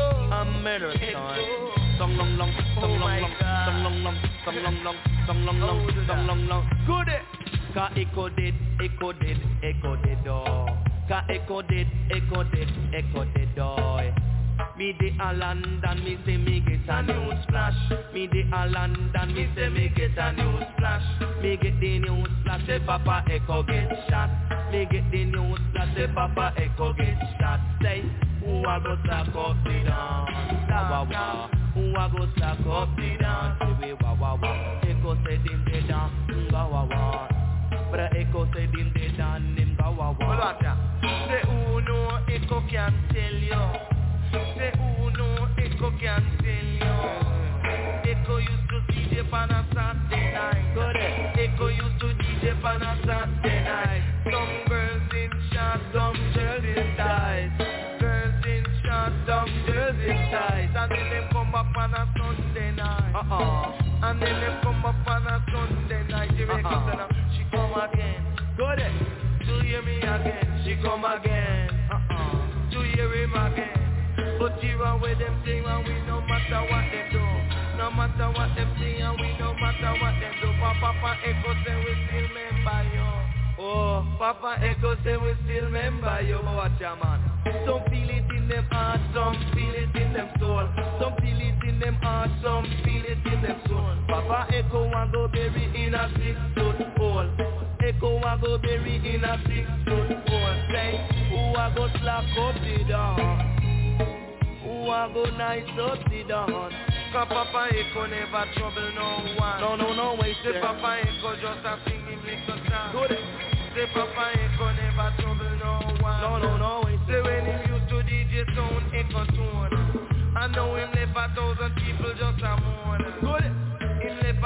A murderous time. Song long long, song long long, song long long, song long long, song long long, song long long. Good. Ka Echo did, Echo did, Echo did oh. Ka Echo did, Echo did, Echo did oh. Me de a London, me say me get a news flash. Me de a London, me say me get a news flash. Me get the news flash, say Papa Echo get shot. Me get the news flash, say Papa Echo get shot. Say, who a go slack up the dance? Wah wah. Who a go slack up the dance? Say we wah wah wah. Echo said him dead and wah wah wah. But Echo said him dead and him wah wah wah. Say who know Echo can tell you? Say who know Echo can tell you? Echo used to D J on a Saturday night. Echo used to D J on a Saturday night. Some girls in short, some girls in tight. Girls in short, some girls in tight. And then they come up on a Sunday night. Uh-uh. And then they come up on a Sunday night. She uh-uh. Up, she come again. Go there. Do you hear me again? She come again. Uh-uh. Do you hear him again? But you are with them thing and we no matter what they do. No matter what them thing and we no matter what they do. Papa Echo say we still remember you. Oh, Papa Echo say we still remember you. Watch ya man. Some feel it in them heart, some feel it in them soul. Some feel it in them heart, some feel it in them soul. Papa Echo want go bury in a six foot hole. Echo want go bury in a six foot hole. Say, who a go slack up the door? Who a go nice up the dawn? Cause Papa Echo never trouble no one. No, no, no, wait. Say Papa Echo just a sing him little song. Say Papa Echo never trouble no one. No, no,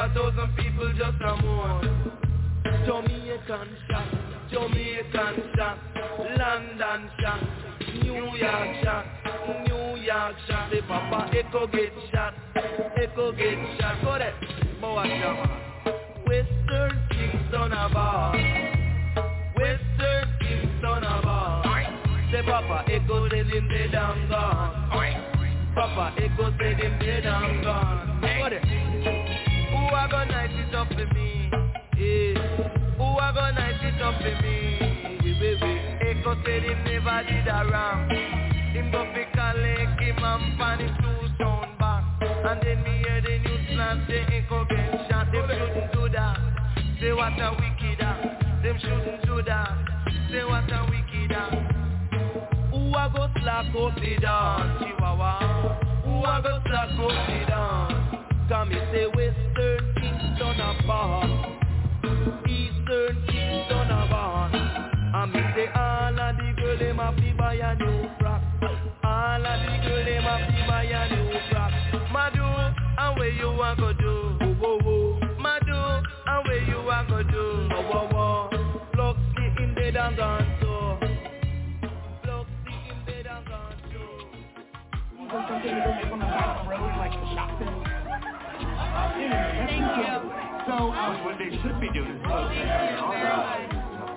a thousand people just a mourn. Jamaican shot, Jamaican shot, London shot, New York shot, New York shot. The Papa Echo get shot, Echo get shot. Go there, Boa Jama. Western Kingston a bar, Western Kingston a bar. The Papa Echo said him dead and gone. Papa Echo said him dead and gone. Go there. Who a gonna nice it up for me? Yeah. Who a gonna nice it up for me? We, we, we. Echo said him never did a wrong. Him go pick a leg, him and pan him two sound back. And then me hear the news plan say Echo get shot. Them shouldn't do that. Say what a wicked act. Them shouldn't do that. Say what a wicked act. Who a go slack up the dance, Chihuahua? Who a go slack up the dance? Come me say Western Kingston a bar, Eastern Kingston a bar. And me say all of the girl them a fi buy a new frock. All of the girl them a fi buy a new frock. Madu, and where you a go do? Whoa, whoa, whoa. Madu, and where you a go do? Whoa, whoa, whoa. Fluxy in dead and gone so. Fluxy in dead and gone so. Something to go on the back of the road like the shopping. Thank you. So, uh, what they should be doing is closing their own eyes.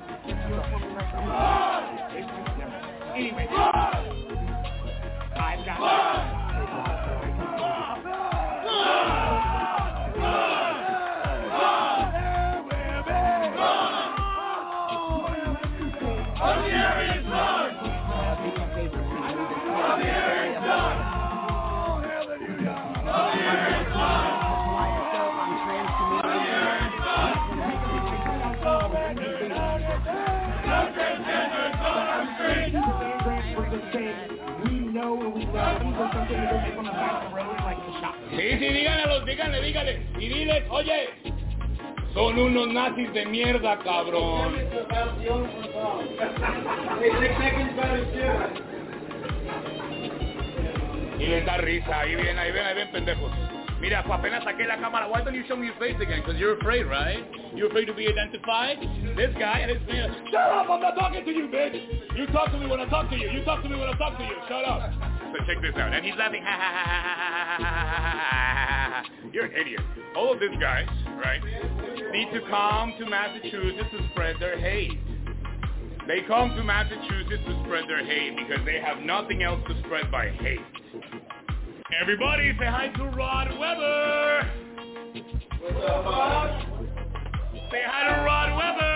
Anyway, I've got Sí, sí, díganlos, díganle, díganle. Y diles, oye, son unos nazis de mierda, cabrón. Y les da risa, ahí ven, ahí ven, ahí ven, pendejos. Mira, apenas saqué la cámara. Why don't you show me your face again? Because you're afraid, right? You're afraid to be identified? This guy and his man. Shut up! I'm not talking to you, bitch! You talk to me when I talk to you. You talk to me when I talk to you. Shut up. So check this out. And he's laughing. Ha, ha, ha, ha, ha, ha, ha. You're an idiot. All of these guys, right, need to come to Massachusetts to spread their hate. They come to Massachusetts to spread their hate because they have nothing else to spread by hate. Everybody say hi to Rod Weber. What's up, Rod? Say hi to Rod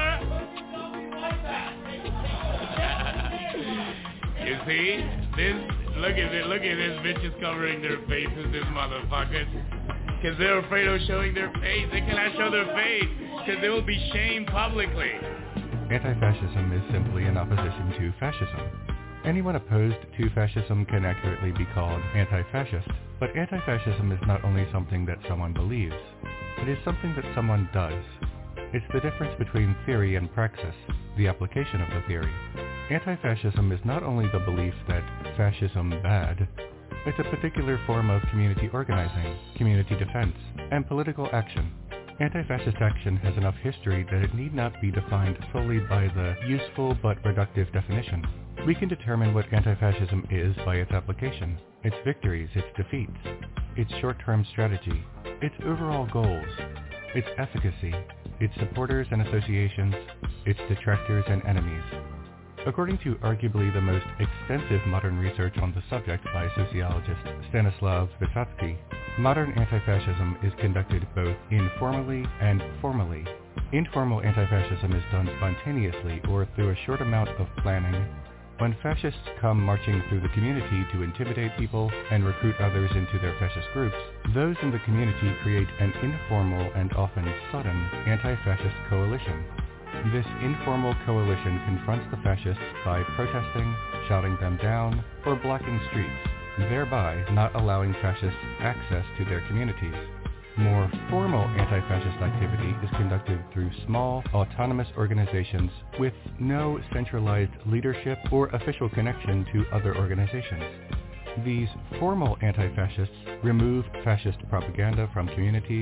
Weber. You see? This, look at it, look at this bitches covering their faces, this motherfuckers. Because they're afraid of showing their face. They cannot show their face because they will be shamed publicly. Anti-fascism is simply an opposition to fascism. Anyone opposed to fascism can accurately be called anti-fascist, but anti-fascism is not only something that someone believes, it is something that someone does. It's the difference between theory and praxis, the application of the theory. Anti-fascism is not only the belief that fascism bad, it's a particular form of community organizing, community defense, and political action. Anti-fascist action has enough history that it need not be defined solely by the useful but reductive definition. We can determine what anti-fascism is by its application, its victories, its defeats, its short-term strategy, its overall goals, its efficacy, its supporters and associations, its detractors and enemies. According to arguably the most extensive modern research on the subject by sociologist Stanislav Vysotsky, modern anti-fascism is conducted both informally and formally. Informal anti-fascism is done spontaneously or through a short amount of planning. When fascists come marching through the community to intimidate people and recruit others into their fascist groups, those in the community create an informal and often sudden anti-fascist coalition. This informal coalition confronts the fascists by protesting, shouting them down, or blocking streets, thereby not allowing fascists access to their communities. More formal anti-fascist activity is conducted through small, autonomous organizations with no centralized leadership or official connection to other organizations. These formal anti-fascists remove fascist propaganda from communities,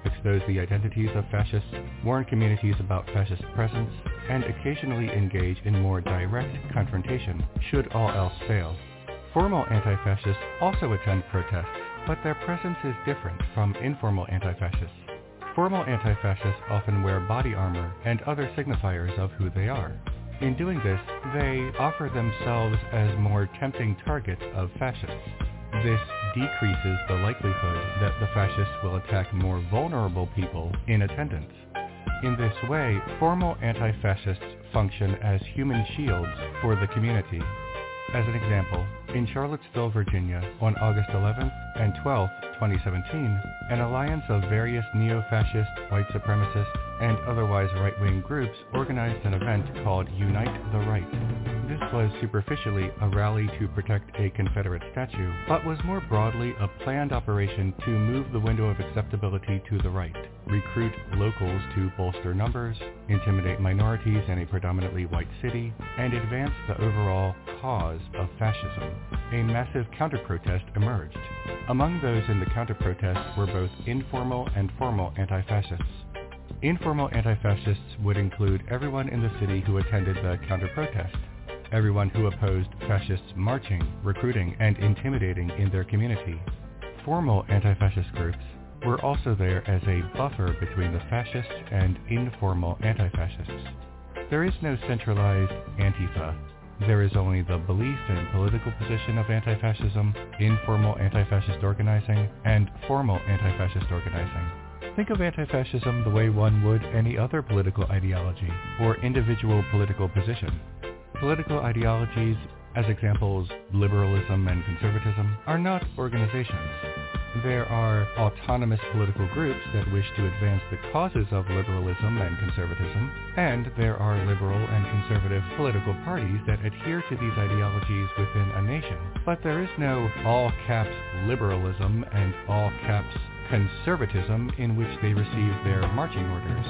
expose the identities of fascists, warn communities about fascist presence, and occasionally engage in more direct confrontation should all else fail. Formal anti-fascists also attend protests, but their presence is different from informal anti-fascists. Formal anti-fascists often wear body armor and other signifiers of who they are. In doing this, they offer themselves as more tempting targets of fascists. This decreases the likelihood that the fascists will attack more vulnerable people in attendance. In this way, formal anti-fascists function as human shields for the community. As an example, in Charlottesville, Virginia, on August eleventh and twelfth, twenty seventeen, an alliance of various neo-fascist, white supremacist, and otherwise right-wing groups organized an event called Unite the Right. This was superficially a rally to protect a Confederate statue, but was more broadly a planned operation to move the window of acceptability to the right, recruit locals to bolster numbers, intimidate minorities in a predominantly white city, and advance the overall cause of fascism. A massive counter-protest emerged. Among those in the counter-protest were both informal and formal anti-fascists. Informal anti-fascists would include everyone in the city who attended the counter-protest, everyone who opposed fascists marching, recruiting, and intimidating in their community. Formal anti-fascist groups were also there as a buffer between the fascists and informal anti-fascists. There is no centralized Antifa. There is only the belief and political position of anti-fascism, informal anti-fascist organizing, and formal anti-fascist organizing. Think of anti-fascism the way one would any other political ideology or individual political position. Political ideologies, as examples liberalism and conservatism, are not organizations. There are autonomous political groups that wish to advance the causes of liberalism and conservatism, and there are liberal and conservative political parties that adhere to these ideologies within a nation. But there is no all-caps liberalism and all-caps conservatism in which they receive their marching orders.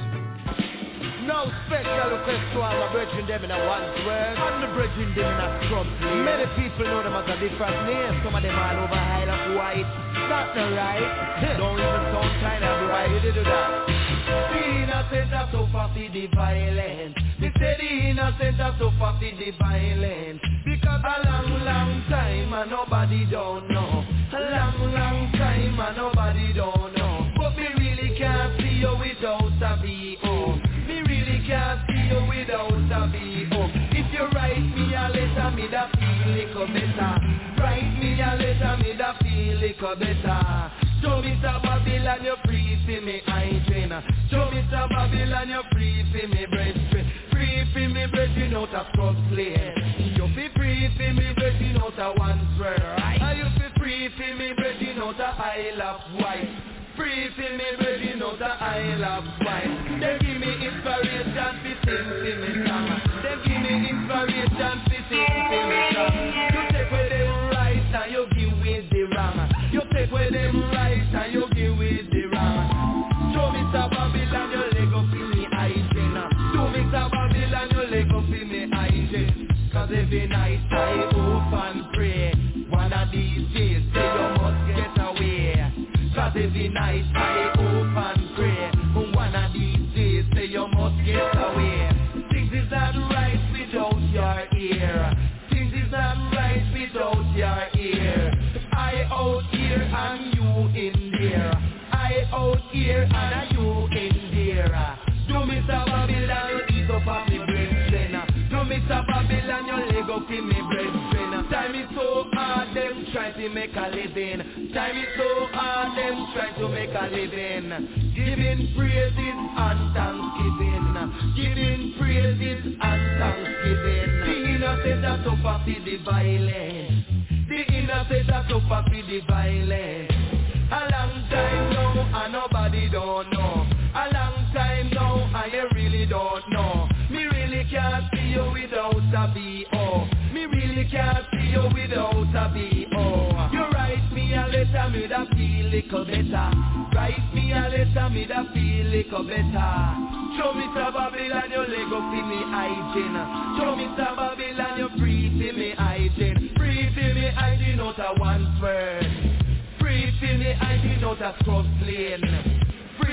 No special request to our brethren them in a one word, and the brethren them in a scrub sleeve. Many people know them as a different name. Some of them all over Highland White. That's not right. Don't even sound kind of right. They do that. The innocent are so far to the violent. They say the innocent are so far to the violent. Because a long, long time and nobody don't know. A long, long time and nobody don't know. But me really can't see you without a V O. Me really can't see you without a V O. If you write me a letter, me da feel little better. Write me a letter, me da feel little better. Show me to Babylon, you're free for me hygiene. Show me to Babylon, you're free for me bread. Free for me bread, you know to scrub slave. You be free for me bread, you know to one swear. And you be free for me bread, you know to Isle of Wight. Free for me bread, you know the Isle of Wight. They give me inspiration to sing for me song. They give me inspiration to sing for me song. You take where them right and you give with the wrong. You take where them right and you give with the wrong. Show me to Babylon, your leg up in me hygiene. Show me to Babylon, your leg up in me hygiene. Cause every night I hope and pray. One of these days say you must get away. Cause every night I hope and pray. One of these days say you must get away. Things is not right without your ear. Things is not right without your ear. I out here and you in there. I out here and you in there. Do me to Babylon, eat up on me bread. Do me to Babylon, your leg up in me bread. Time is so hard, them try to make a living. Time is so hard, them try to make a living. Giving praises and thanksgiving. Giving praises and thanksgiving. The innocent are suffer for the violence. The innocent are suffer for the violence. A long time now and nobody don't know. A long time now and you really don't know. Me really can't see you without a V O. Me really can't see you without a V O. You write me a letter, me da feel little better. Write me a letter, me da feel little better. Show me to Babylon, your leg up in me hygiene. Show me to Babylon, you free for me hygiene. Free for me hygiene out of one word. Free for me hygiene out of scrub lane. Free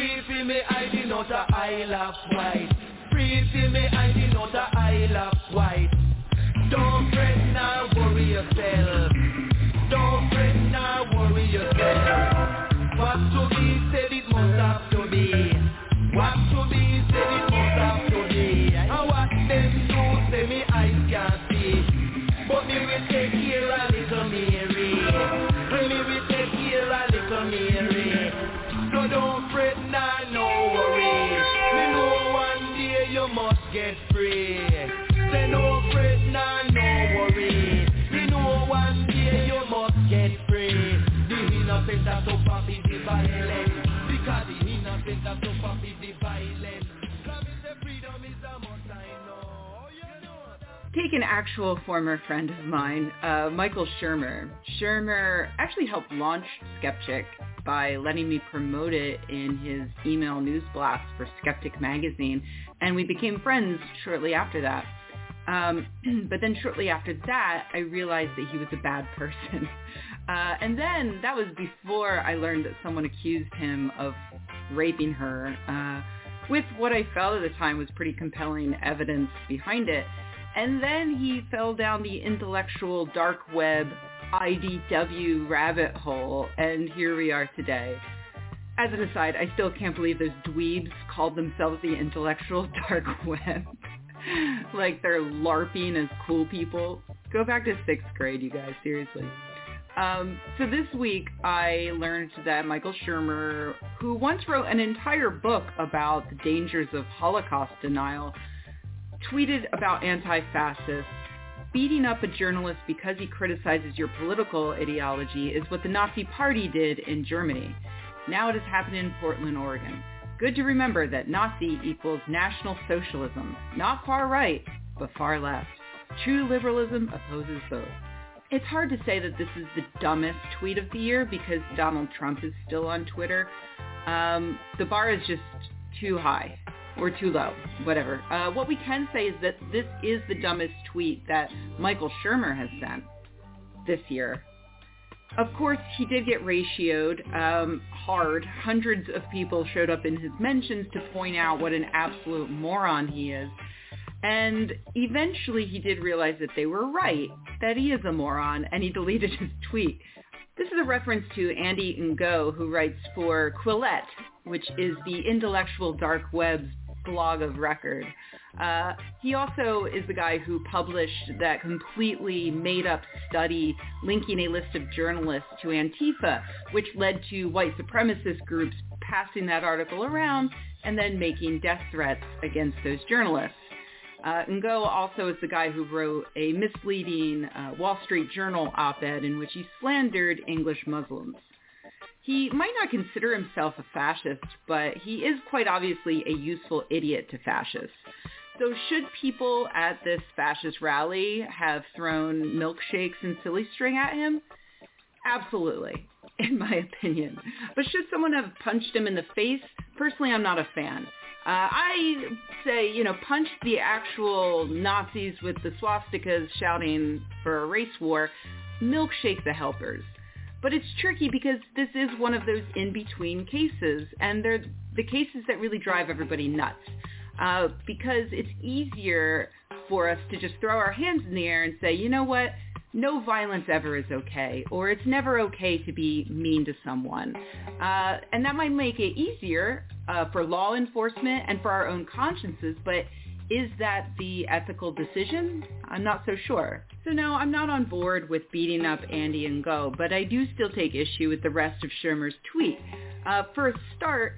till me hiding out the Isle of Wight. Free till me hiding out the Isle of Wight. Don't fret now, worry yourself. Don't fret now, worry yourself. What to be said it must have to be. What to be said it must have to be. And what them do say me eyes can't see. But me will take care of little Mary. Me will take care of little Mary. So don't fret now, no worry. Me know one day you must get free. Say no fret now, no worry. Me know one day you must get free. The innocent are so happy the violence. Because the innocent are so happy the violence. Love is the freedom is the most I know. You know that. Take an actual former friend of mine, uh, Michael Shermer. Shermer actually helped launch Skeptic by letting me promote it in his email news blast for Skeptic magazine, and we became friends shortly after that. Um, but then shortly after that, I realized that he was a bad person. Uh, and then that was before I learned that someone accused him of raping her, uh, with what I felt at the time was pretty compelling evidence behind it. And then he fell down the intellectual dark web I D W rabbit hole, and here we are today. As an aside, I still can't believe those dweebs called themselves the intellectual dark web. Like they're LARPing as cool people. Go back to sixth grade, you guys, seriously. Um, so this week I learned that Michael Shermer, who once wrote an entire book about the dangers of Holocaust denial, tweeted about anti-fascists. Beating up a journalist because he criticizes your political ideology is what the Nazi Party did in Germany. Now it has happened in Portland, Oregon. Good to remember that Nazi equals National Socialism. Not far right, but far left. True liberalism opposes both. It's hard to say that this is the dumbest tweet of the year because Donald Trump is still on Twitter. Um, the bar is just too high. Or too low, whatever. Uh, what we can say is that this is the dumbest tweet that Michael Shermer has sent this year. Of course, he did get ratioed um, hard. Hundreds of people showed up in his mentions to point out what an absolute moron he is. And eventually he did realize that they were right, that he is a moron, and he deleted his tweet. This is a reference to Andy Ngo, who writes for Quillette, which is the intellectual dark web's blog of record. Uh, he also is the guy who published that completely made-up study linking a list of journalists to Antifa, which led to white supremacist groups passing that article around and then making death threats against those journalists. Uh, Ngo also is the guy who wrote a misleading uh, Wall Street Journal op-ed in which he slandered English Muslims. He might not consider himself a fascist, but he is quite obviously a useful idiot to fascists. So should people at this fascist rally have thrown milkshakes and silly string at him? Absolutely, in my opinion. But should someone have punched him in the face? Personally, I'm not a fan. Uh, I say, you know, punch the actual Nazis with the swastikas shouting for a race war, milkshake the helpers. But it's tricky because this is one of those in-between cases, and they're the cases that really drive everybody nuts. Uh, because it's easier for us to just throw our hands in the air and say, you know what, no violence ever is okay, or it's never okay to be mean to someone. Uh, and that might make it easier uh, for law enforcement and for our own consciences, but is that the ethical decision? I'm not so sure. So no, I'm not on board with beating up Andy Ngo, but I do still take issue with the rest of Shermer's tweet. Uh, for a start,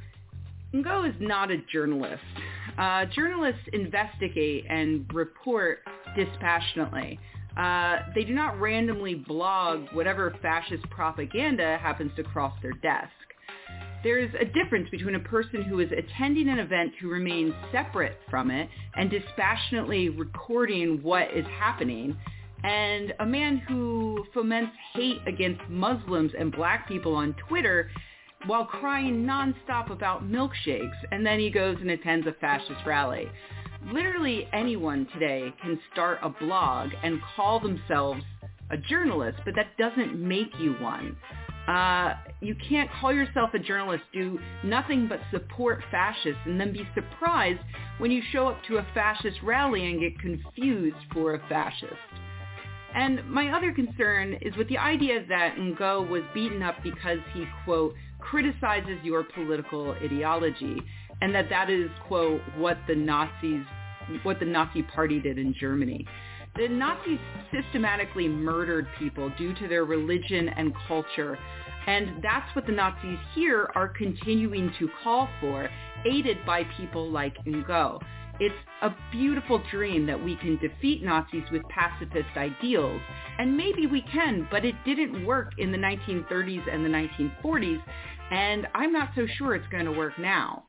Ngo is not a journalist. Uh, journalists investigate and report dispassionately. Uh, they do not randomly blog whatever fascist propaganda happens to cross their desk. There is a difference between a person who is attending an event who remains separate from it and dispassionately recording what is happening, and a man who foments hate against Muslims and black people on Twitter while crying nonstop about milkshakes, and then he goes and attends a fascist rally. Literally anyone today can start a blog and call themselves a journalist, but that doesn't make you one. Uh, you can't call yourself a journalist, do nothing but support fascists, and then be surprised when you show up to a fascist rally and get confused for a fascist. And my other concern is with the idea that Ngo was beaten up because he, quote, criticizes your political ideology, and that that is, quote, what the Nazis, what the Nazi party did in Germany. The Nazis systematically murdered people due to their religion and culture, and that's what the Nazis here are continuing to call for, aided by people like Ngo. It's a beautiful dream that we can defeat Nazis with pacifist ideals, and maybe we can, but it didn't work in the nineteen thirties and the nineteen forties, and I'm not so sure it's going to work now.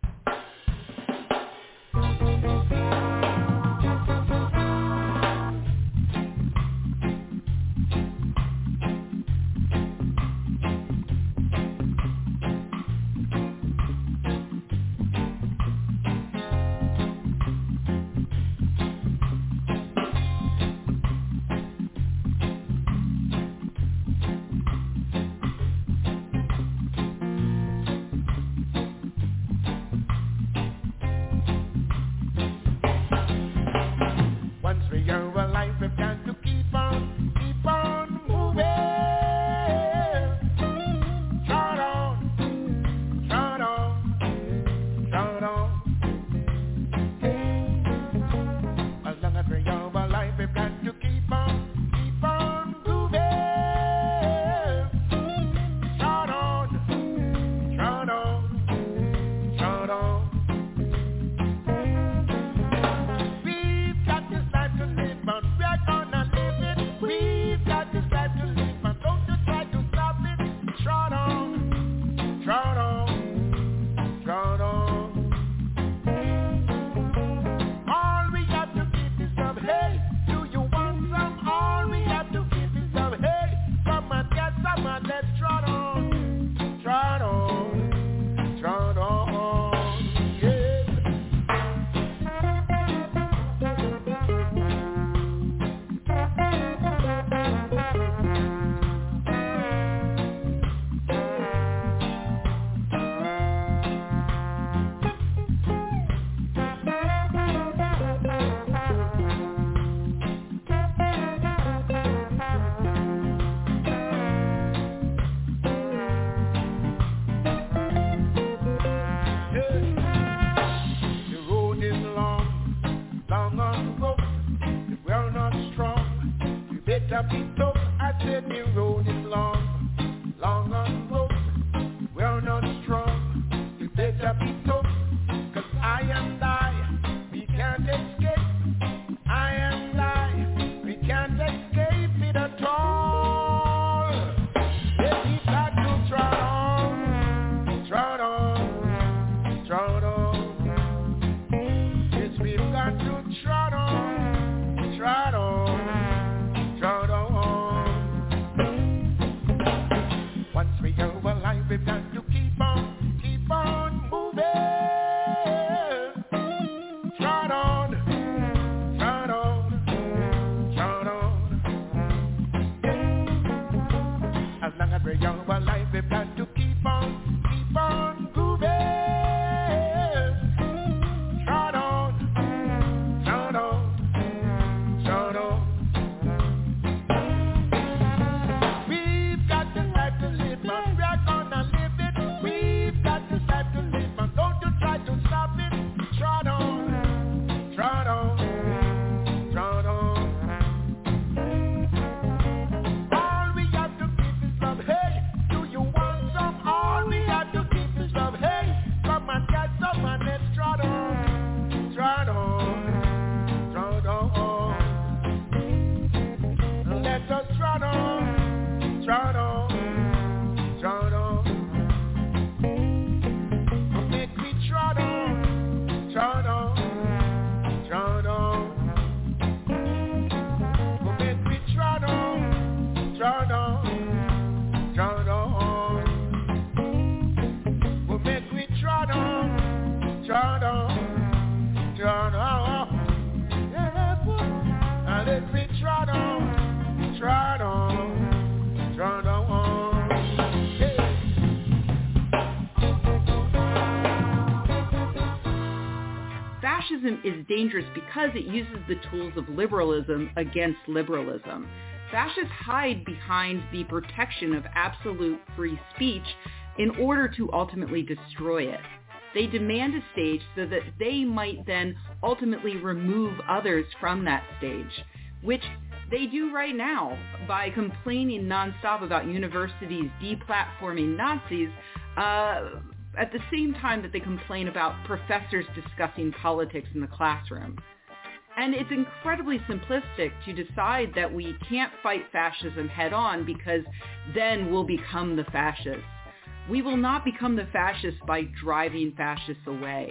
fascism is dangerous because it uses the tools of liberalism against liberalism. Fascists hide behind the protection of absolute free speech in order to ultimately destroy it. They demand a stage so that they might then ultimately remove others from that stage, which they do right now by complaining nonstop about universities deplatforming Nazis uh, at the same time that they complain about professors discussing politics in the classroom. And it's incredibly simplistic to decide that we can't fight fascism head on because then we'll become the fascists. We will not become the fascists by driving fascists away.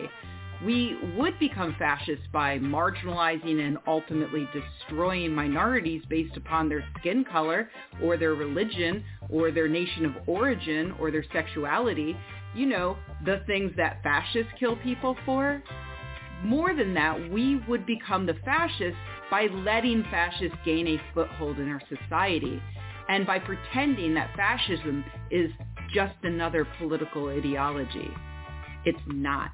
We would become fascists by marginalizing and ultimately destroying minorities based upon their skin color or their religion or their nation of origin or their sexuality. You know, the things that fascists kill people for. More than that, we would become the fascists by letting fascists gain a foothold in our society and by pretending that fascism is just another political ideology. It's not.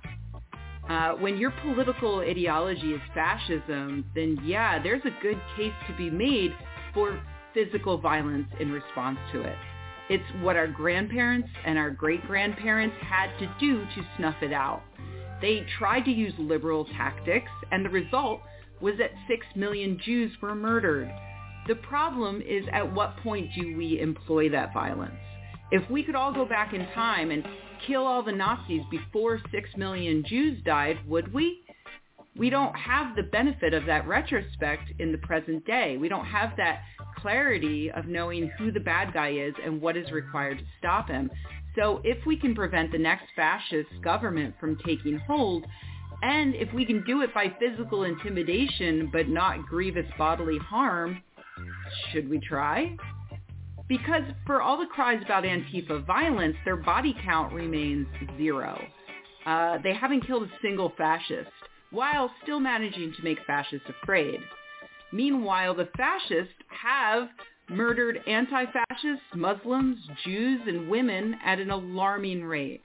Uh, when your political ideology is fascism, then yeah, there's a good case to be made for physical violence in response to it. It's what our grandparents and our great-grandparents had to do to snuff it out. They tried to use liberal tactics, and the result was that six million Jews were murdered. The problem is, at what point do we employ that violence? If we could all go back in time and kill all the Nazis before six million Jews died, would we? We don't have the benefit of that retrospect in the present day. We don't have that clarity of knowing who the bad guy is and what is required to stop him. So if we can prevent the next fascist government from taking hold, and if we can do it by physical intimidation but not grievous bodily harm, should we try? Because for all the cries about Antifa violence, their body count remains zero. Uh, they haven't killed a single fascist, while still managing to make fascists afraid. Meanwhile, the fascists have murdered anti-fascists, Muslims, Jews, and women at an alarming rate.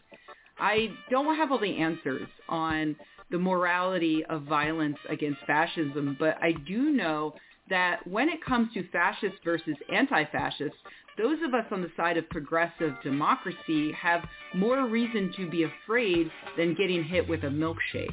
I don't have all the answers on the morality of violence against fascism, but I do know that when it comes to fascists versus anti-fascists, those of us on the side of progressive democracy have more reason to be afraid than getting hit with a milkshake.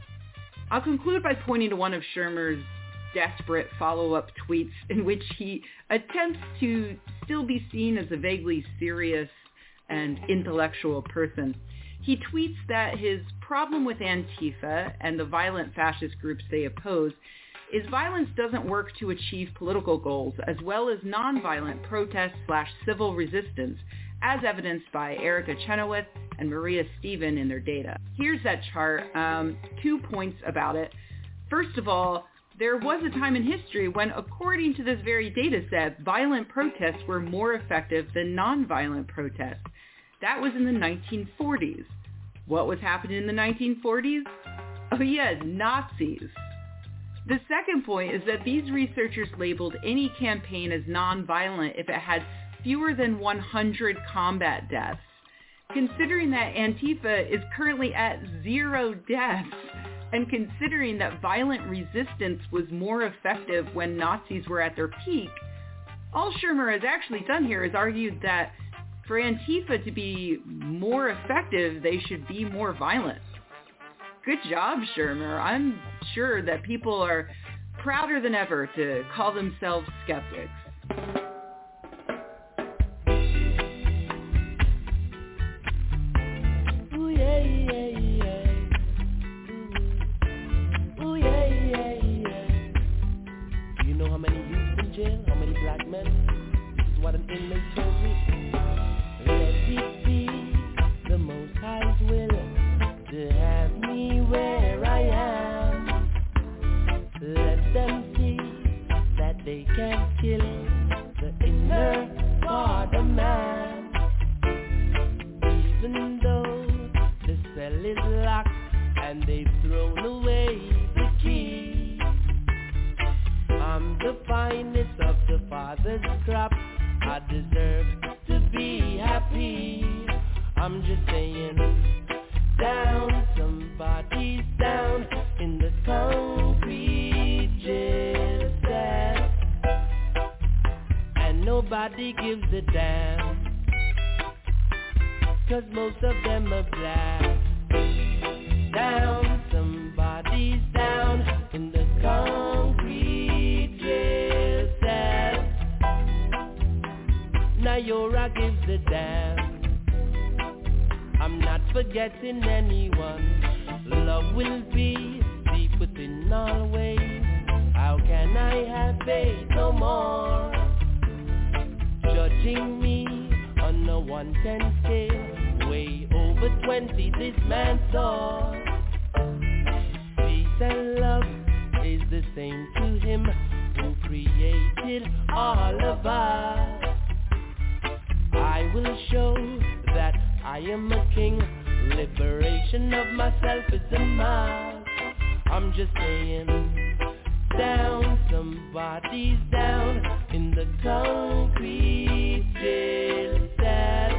I'll conclude by pointing to one of Shermer's desperate follow-up tweets in which he attempts to still be seen as a vaguely serious and intellectual person. He tweets that his problem with Antifa and the violent fascist groups they oppose is violence doesn't work to achieve political goals as well as nonviolent protest slash civil resistance, as evidenced by Erica Chenoweth and Maria Stephen in their data. Here's that chart. Um, two points about it. First of all, there was a time in history when, according to this very data set, violent protests were more effective than nonviolent protests. That was in the nineteen forties. What was happening in the nineteen forties? Oh yeah, Nazis. The second point is that these researchers labeled any campaign as nonviolent if it had fewer than one hundred combat deaths. Considering that Antifa is currently at zero deaths, and considering that violent resistance was more effective when Nazis were at their peak, all Shermer has actually done here is argued that for Antifa to be more effective, they should be more violent. Good job, Shermer. I'm sure that people are prouder than ever to call themselves skeptics. Ooh, yeah, yeah, yeah. Ooh, yeah, yeah, yeah. Do you know how many youths in jail? How many black men? This is what an inmate told me. Let it be the Most High's will to have me where I am. Let them see that they can kill the inner part of man. Even though the cell is locked and they've thrown away the key, I'm the finest of the Father's crop. I deserve to be happy. I'm just saying, down, somebody's down in the car. nobody gives a damn. 'Cause most of them are black. Down, somebody's down in the concrete jail cell. Nayora gives a damn. I'm not forgetting anyone. Love will be deep within always. How can I have faith no more? Judging me on a one ten scale, way over twenty this man saw. Peace and love is the same to him who created all of us. I will show that I am a king. Liberation of myself is a must. I'm just saying, down, somebody's down in the concrete jail cell,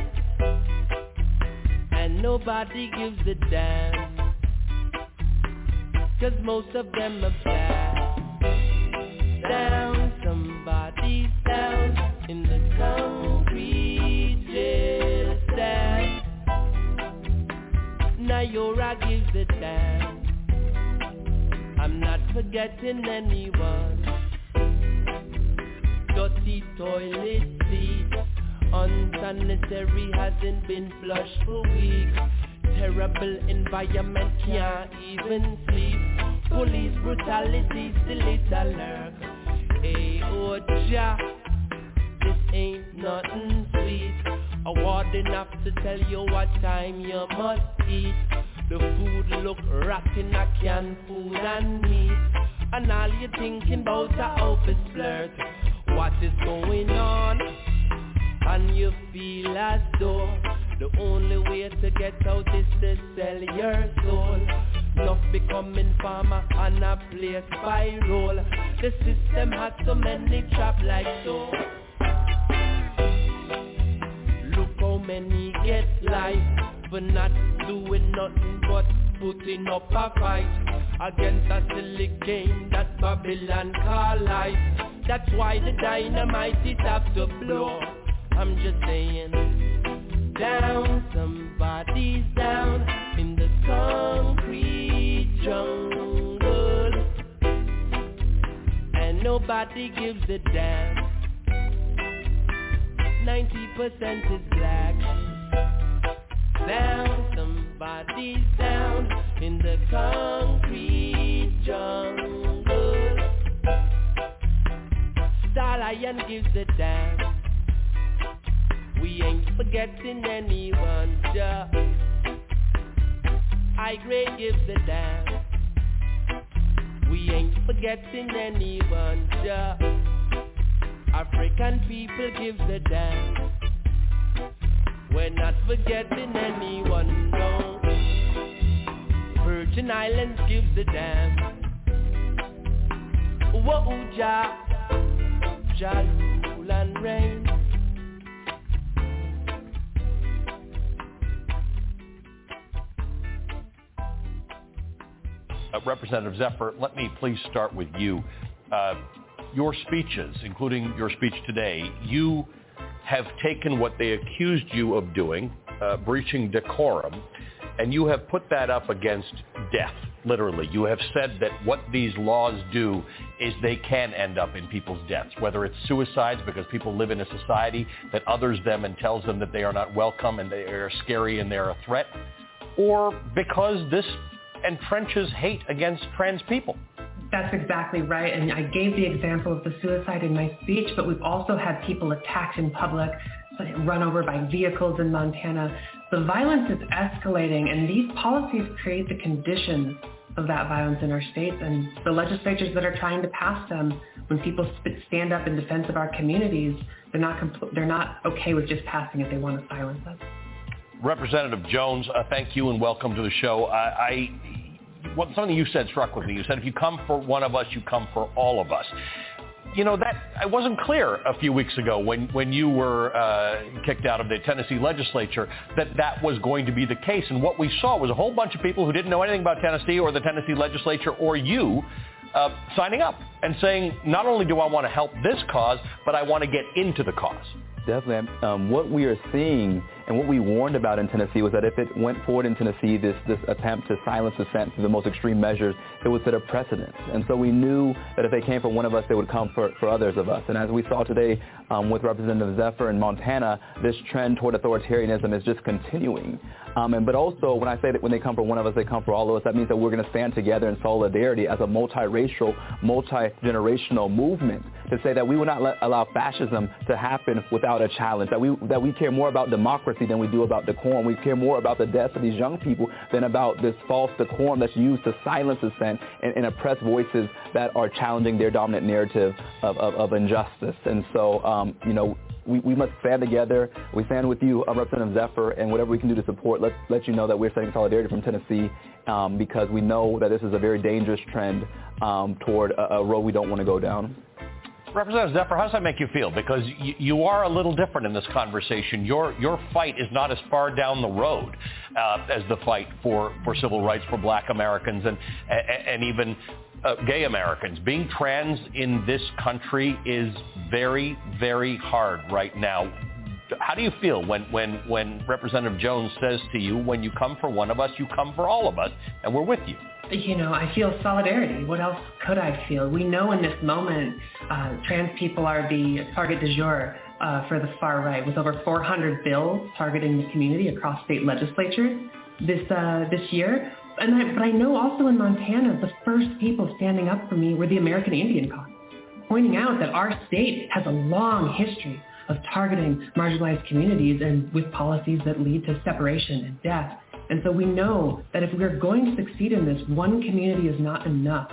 and nobody gives a damn. 'Cause most of them are black. Down, somebody's down in the concrete jail cell. Nayora gives a damn. I'm not forgetting anyone. Dirty toilet seat, unsanitary, hasn't been flushed for weeks. Terrible environment, can't even sleep. Police brutality, still it's a lurk. Hey, oh, ja, this ain't nothing sweet. A warden have to tell you what time you must eat. The food look rotten, a canned food and meat. And all you thinking about a office flirt. What is going on? And you feel as though the only way to get out is to sell your soul. Not becoming farmer and a place by roll. The system has so many traps like so. Look how many get life for not doing nothing but putting up a fight against a silly game that Babylon call life. That's why the dynamite is have to blow. I'm just saying, down, somebody's down in the concrete jungle, and nobody gives a damn. ninety percent is black. Down, somebody's down in the concrete jungle. Star Lion gives a damn. We ain't forgetting anyone, ja. High grade gives a damn. We ain't forgetting anyone, ja. African people gives a damn. We're not forgetting anyone, no. Virgin Islands gives a damn. Whoa, ja, ja rule and reign. Uh, Representative Zephyr, let me please start with you. Uh, your speeches, including your speech today, you have taken what they accused you of doing, uh, breaching decorum, and you have put that up against death, literally. You have said that what these laws do is they can end up in people's deaths, whether it's suicides because people live in a society that others them and tells them that they are not welcome and they are scary and they're a threat, or because this entrenches hate against trans people. That's exactly right, and I gave the example of the suicide in my speech, but we've also had people attacked in public, run over by vehicles in Montana. The violence is escalating, and these policies create the conditions of that violence in our states, and the legislatures that are trying to pass them, when people stand up in defense of our communities, they're not compl- they're not okay with just passing it. They want to silence us. Representative Jones, uh, thank you and welcome to the show. I, I Well, something you said struck with me. You said, if you come for one of us, you come for all of us. You know, that I wasn't clear a few weeks ago when, when you were uh, kicked out of the Tennessee legislature that that was going to be the case. And what we saw was a whole bunch of people who didn't know anything about Tennessee or the Tennessee legislature or you uh, signing up and saying, not only do I want to help this cause, but I want to get into the cause. Definitely. Um, what we are seeing and what we warned about in Tennessee was that if it went forward in Tennessee, this, this attempt to silence dissent through the most extreme measures, it would set a precedent. And so we knew that if they came for one of us, they would come for, for others of us. And as we saw today um, with Representative Zephyr in Montana, this trend toward authoritarianism is just continuing. Um, and but also, when I say that when they come for one of us, they come for all of us, that means that we're going to stand together in solidarity as a multiracial, multi-generational movement to say that we will not let, allow fascism to happen without a challenge, that we that we care more about democracy than we do about decorum. We care more about the deaths of these young people than about this false decorum that's used to silence dissent and, and oppress voices that are challenging their dominant narrative of, of, of injustice. And so, um, you know, We, we must stand together. We stand with you, uh, Representative Zephyr, and whatever we can do to support, let's let you know that we're sending solidarity from Tennessee um, because we know that this is a very dangerous trend um, toward a, a road we don't want to go down. Representative Zephyr, how does that make you feel? Because you, you are a little different in this conversation. Your your fight is not as far down the road uh, as the fight for, for civil rights for black Americans and, and, and even uh, gay Americans. Being trans in this country is very, very hard right now. How do you feel when, when, when Representative Jones says to you, when you come for one of us, you come for all of us, and we're with you? You know, I feel solidarity. What else could I feel? We know in this moment uh, trans people are the target du jour uh, for the far right, with over four hundred bills targeting the community across state legislatures this uh, this year. And I, but I know also in Montana, the first people standing up for me were the American Indian caucus, pointing out that our state has a long history of targeting marginalized communities and with policies that lead to separation and death. And so we know that if we're going to succeed in this, one community is not enough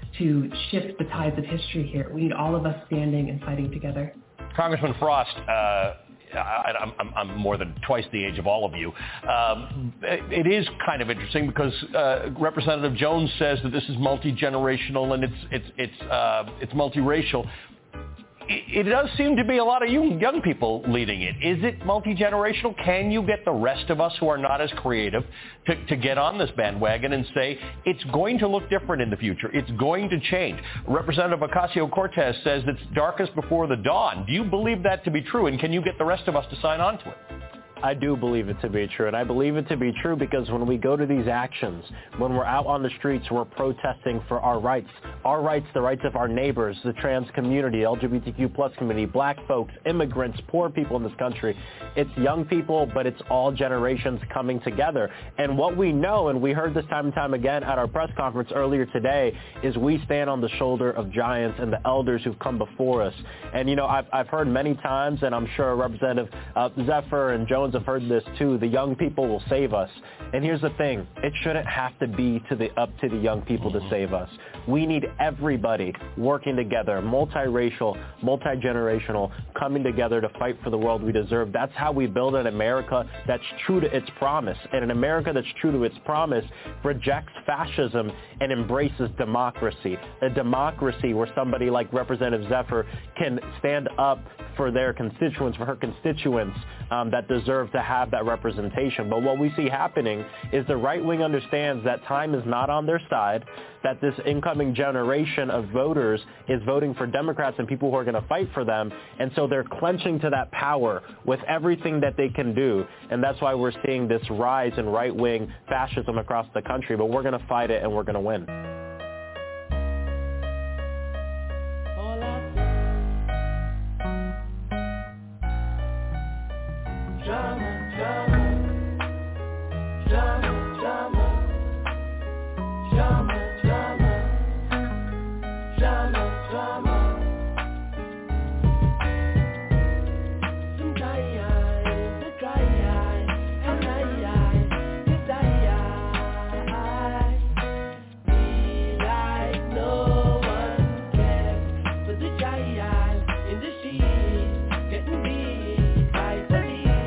to shift the tides of history here. We need all of us standing and fighting together. Congressman Frost, uh, I, I'm, I'm more than twice the age of all of you. Um, it is kind of interesting because uh, Representative Jones says that this is multi-generational and it's it's it's uh, it's multiracial. It does seem to be a lot of young, young people leading it. Is it multi-generational? Can you get the rest of us who are not as creative to, to get on this bandwagon and say it's going to look different in the future? It's going to change. Representative Ocasio-Cortez says it's darkest before the dawn. Do you believe that to be true? And can you get the rest of us to sign on to it? I do believe it to be true, and I believe it to be true because when we go to these actions, when we're out on the streets, we're protesting for our rights, our rights, the rights of our neighbors, the trans community, L G B T Q plus community, black folks, immigrants, poor people in this country. It's young people, but it's all generations coming together. And what we know, and we heard this time and time again at our press conference earlier today, is we stand on the shoulder of giants and the elders who've come before us. And, you know, I've, I've heard many times, and I'm sure Representative uh, Zephyr and Jones have heard this too, the young people will save us. And here's the thing, it shouldn't have to be to the up to the young people to save us. We need everybody working together, multiracial, multi-generational, coming together to fight for the world we deserve. That's how we build an America that's true to its promise. And an America that's true to its promise rejects fascism and embraces democracy. A democracy where somebody like Representative Zephyr can stand up for their constituents, for her constituents um, that deserve to have that representation. But what we see happening is the right wing understands that time is not on their side, that this incoming generation of voters is voting for Democrats and people who are going to fight for them. And so they're clenching to that power with everything that they can do. And that's why we're seeing this rise in right-wing fascism across the country. But we're going to fight it and we're going to win. Drama, drama, drama, drama, drama, drama, drama, drama. Some dry eyes, the dry eyes, and I eyes, the dry eyes. Be like no one cares, but the dry eyes in the sheets getting big by the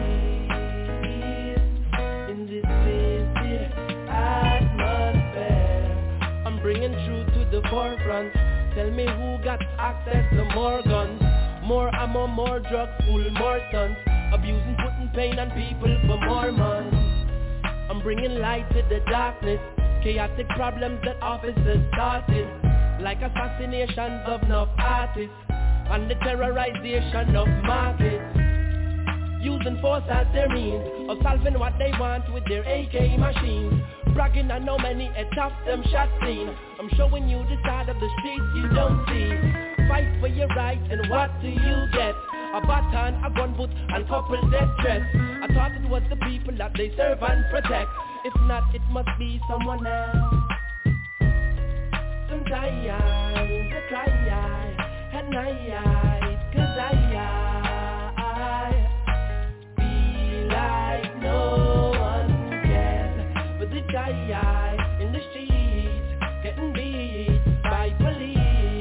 bringing truth to the forefront. Tell me who got access to more guns, more ammo, more drugs, full more stunts, abusing, putting pain on people for more months. I'm bringing light to the darkness, chaotic problems that officers started. like assassinations of enough artists and the terrorization of markets, using force as their means of solving what they want with their A K machines, bragging on how many attacks them shots seen. I'm showing you the side of the streets you don't see. Fight for your rights and what do you get? A baton, a gun boot, and couple death threats. I thought it was the people that they serve and protect. If not, it must be someone else. Sometimes I cry at night, 'cause I, I feel like no one cares. But the guy in the streets getting beat by police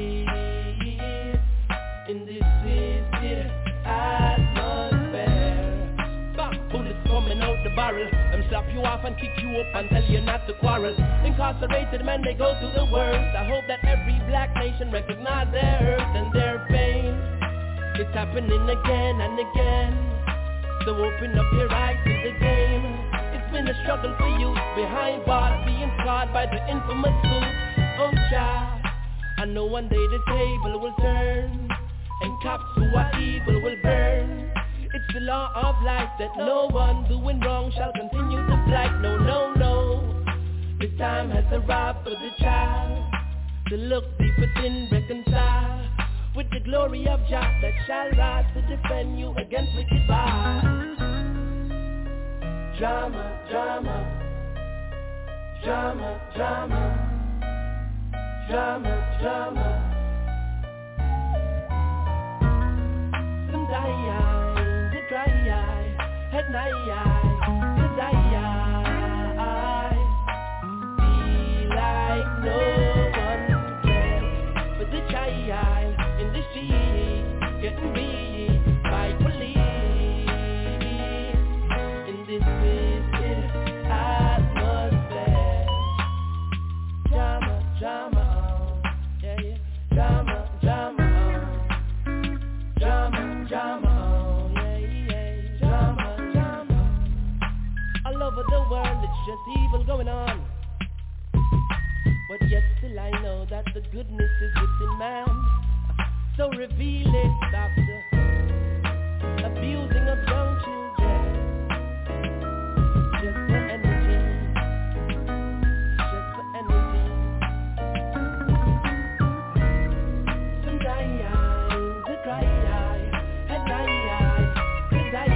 in this city atmosphere. Bam, bullets coming out the barrel. Them slap you off and kick you up and tell you not to quarrel. Incarcerated men, they go through the worst. I hope that every black nation recognize their hurt and their pain. It's happening again and again. So open up your eyes to the game. It's been a struggle for you behind bars, being scarred by the infamous suit. Oh child, I know one day the table will turn and cops who are evil will burn. It's the law of life that no one doing wrong shall continue to blight. No, no, no. This time has arrived for the child to look deep within, reconcile with the glory of Jah that shall rise to defend you against wicked vibes. Drama, drama, drama, drama, drama, drama. Some die, they dry eye, at night, 'cause I, I feel like no one cares. But the child in the street getting beat by police in this twisted atmosphere. Drama, drama, yeah, yeah. Drama, drama, drama, drama, yeah, yeah. Drama, drama. All over the world, it's just evil going on. But yet still I know that the goodness is within man. So reveal it, stop the abusing of young children. Just for energy, just for energy. Some die, they cry, and I, 'cause I,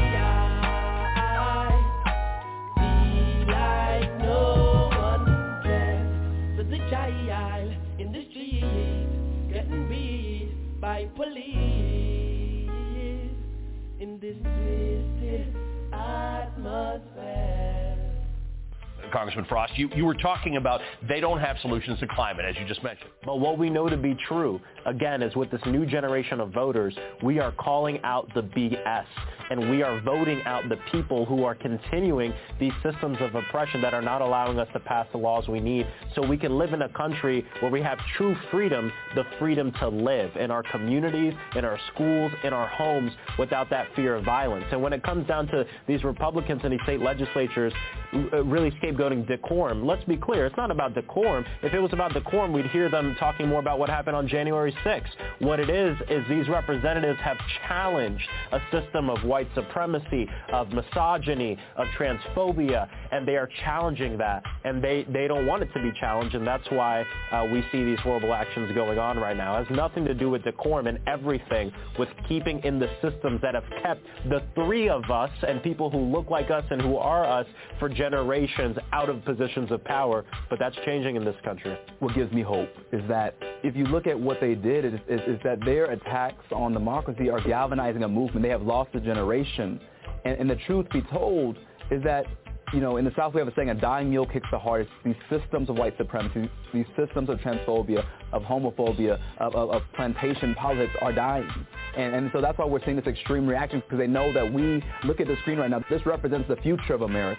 I feel like no one cares. So the child in the street getting beat by police in this twisted atmosphere. Congressman Frost, you, you were talking about they don't have solutions to climate, as you just mentioned. But what we know to be true, again, is with this new generation of voters, we are calling out the B S, and we are voting out the people who are continuing these systems of oppression that are not allowing us to pass the laws we need so we can live in a country where we have true freedom, the freedom to live in our communities, in our schools, in our homes without that fear of violence. And when it comes down to these Republicans in these state legislatures really scapegoating decorum, let's be clear, it's not about decorum. If it was about decorum, we'd hear them talking more about what happened on January sixth. What it is, is these representatives have challenged a system of white supremacy, of misogyny, of transphobia, and they are challenging that, and they, they don't want it to be challenged, and that's why uh, we see these horrible actions going on right now. It has nothing to do with decorum and everything with keeping in the systems that have kept the three of us and people who look like us and who are us for generations out of positions of power, but that's changing in this country. What gives me hope is that if you look at what they did, is, is, is that their attacks on democracy are galvanizing a movement. They have lost a generation. And, and the truth be told is that, you know, in the South we have a saying, a dying mule kicks the hardest. These systems of white supremacy, these systems of transphobia, of homophobia, of, of, of plantation politics are dying. And, and so that's why we're seeing this extreme reaction, because they know that we look at the screen right now. This represents the future of America.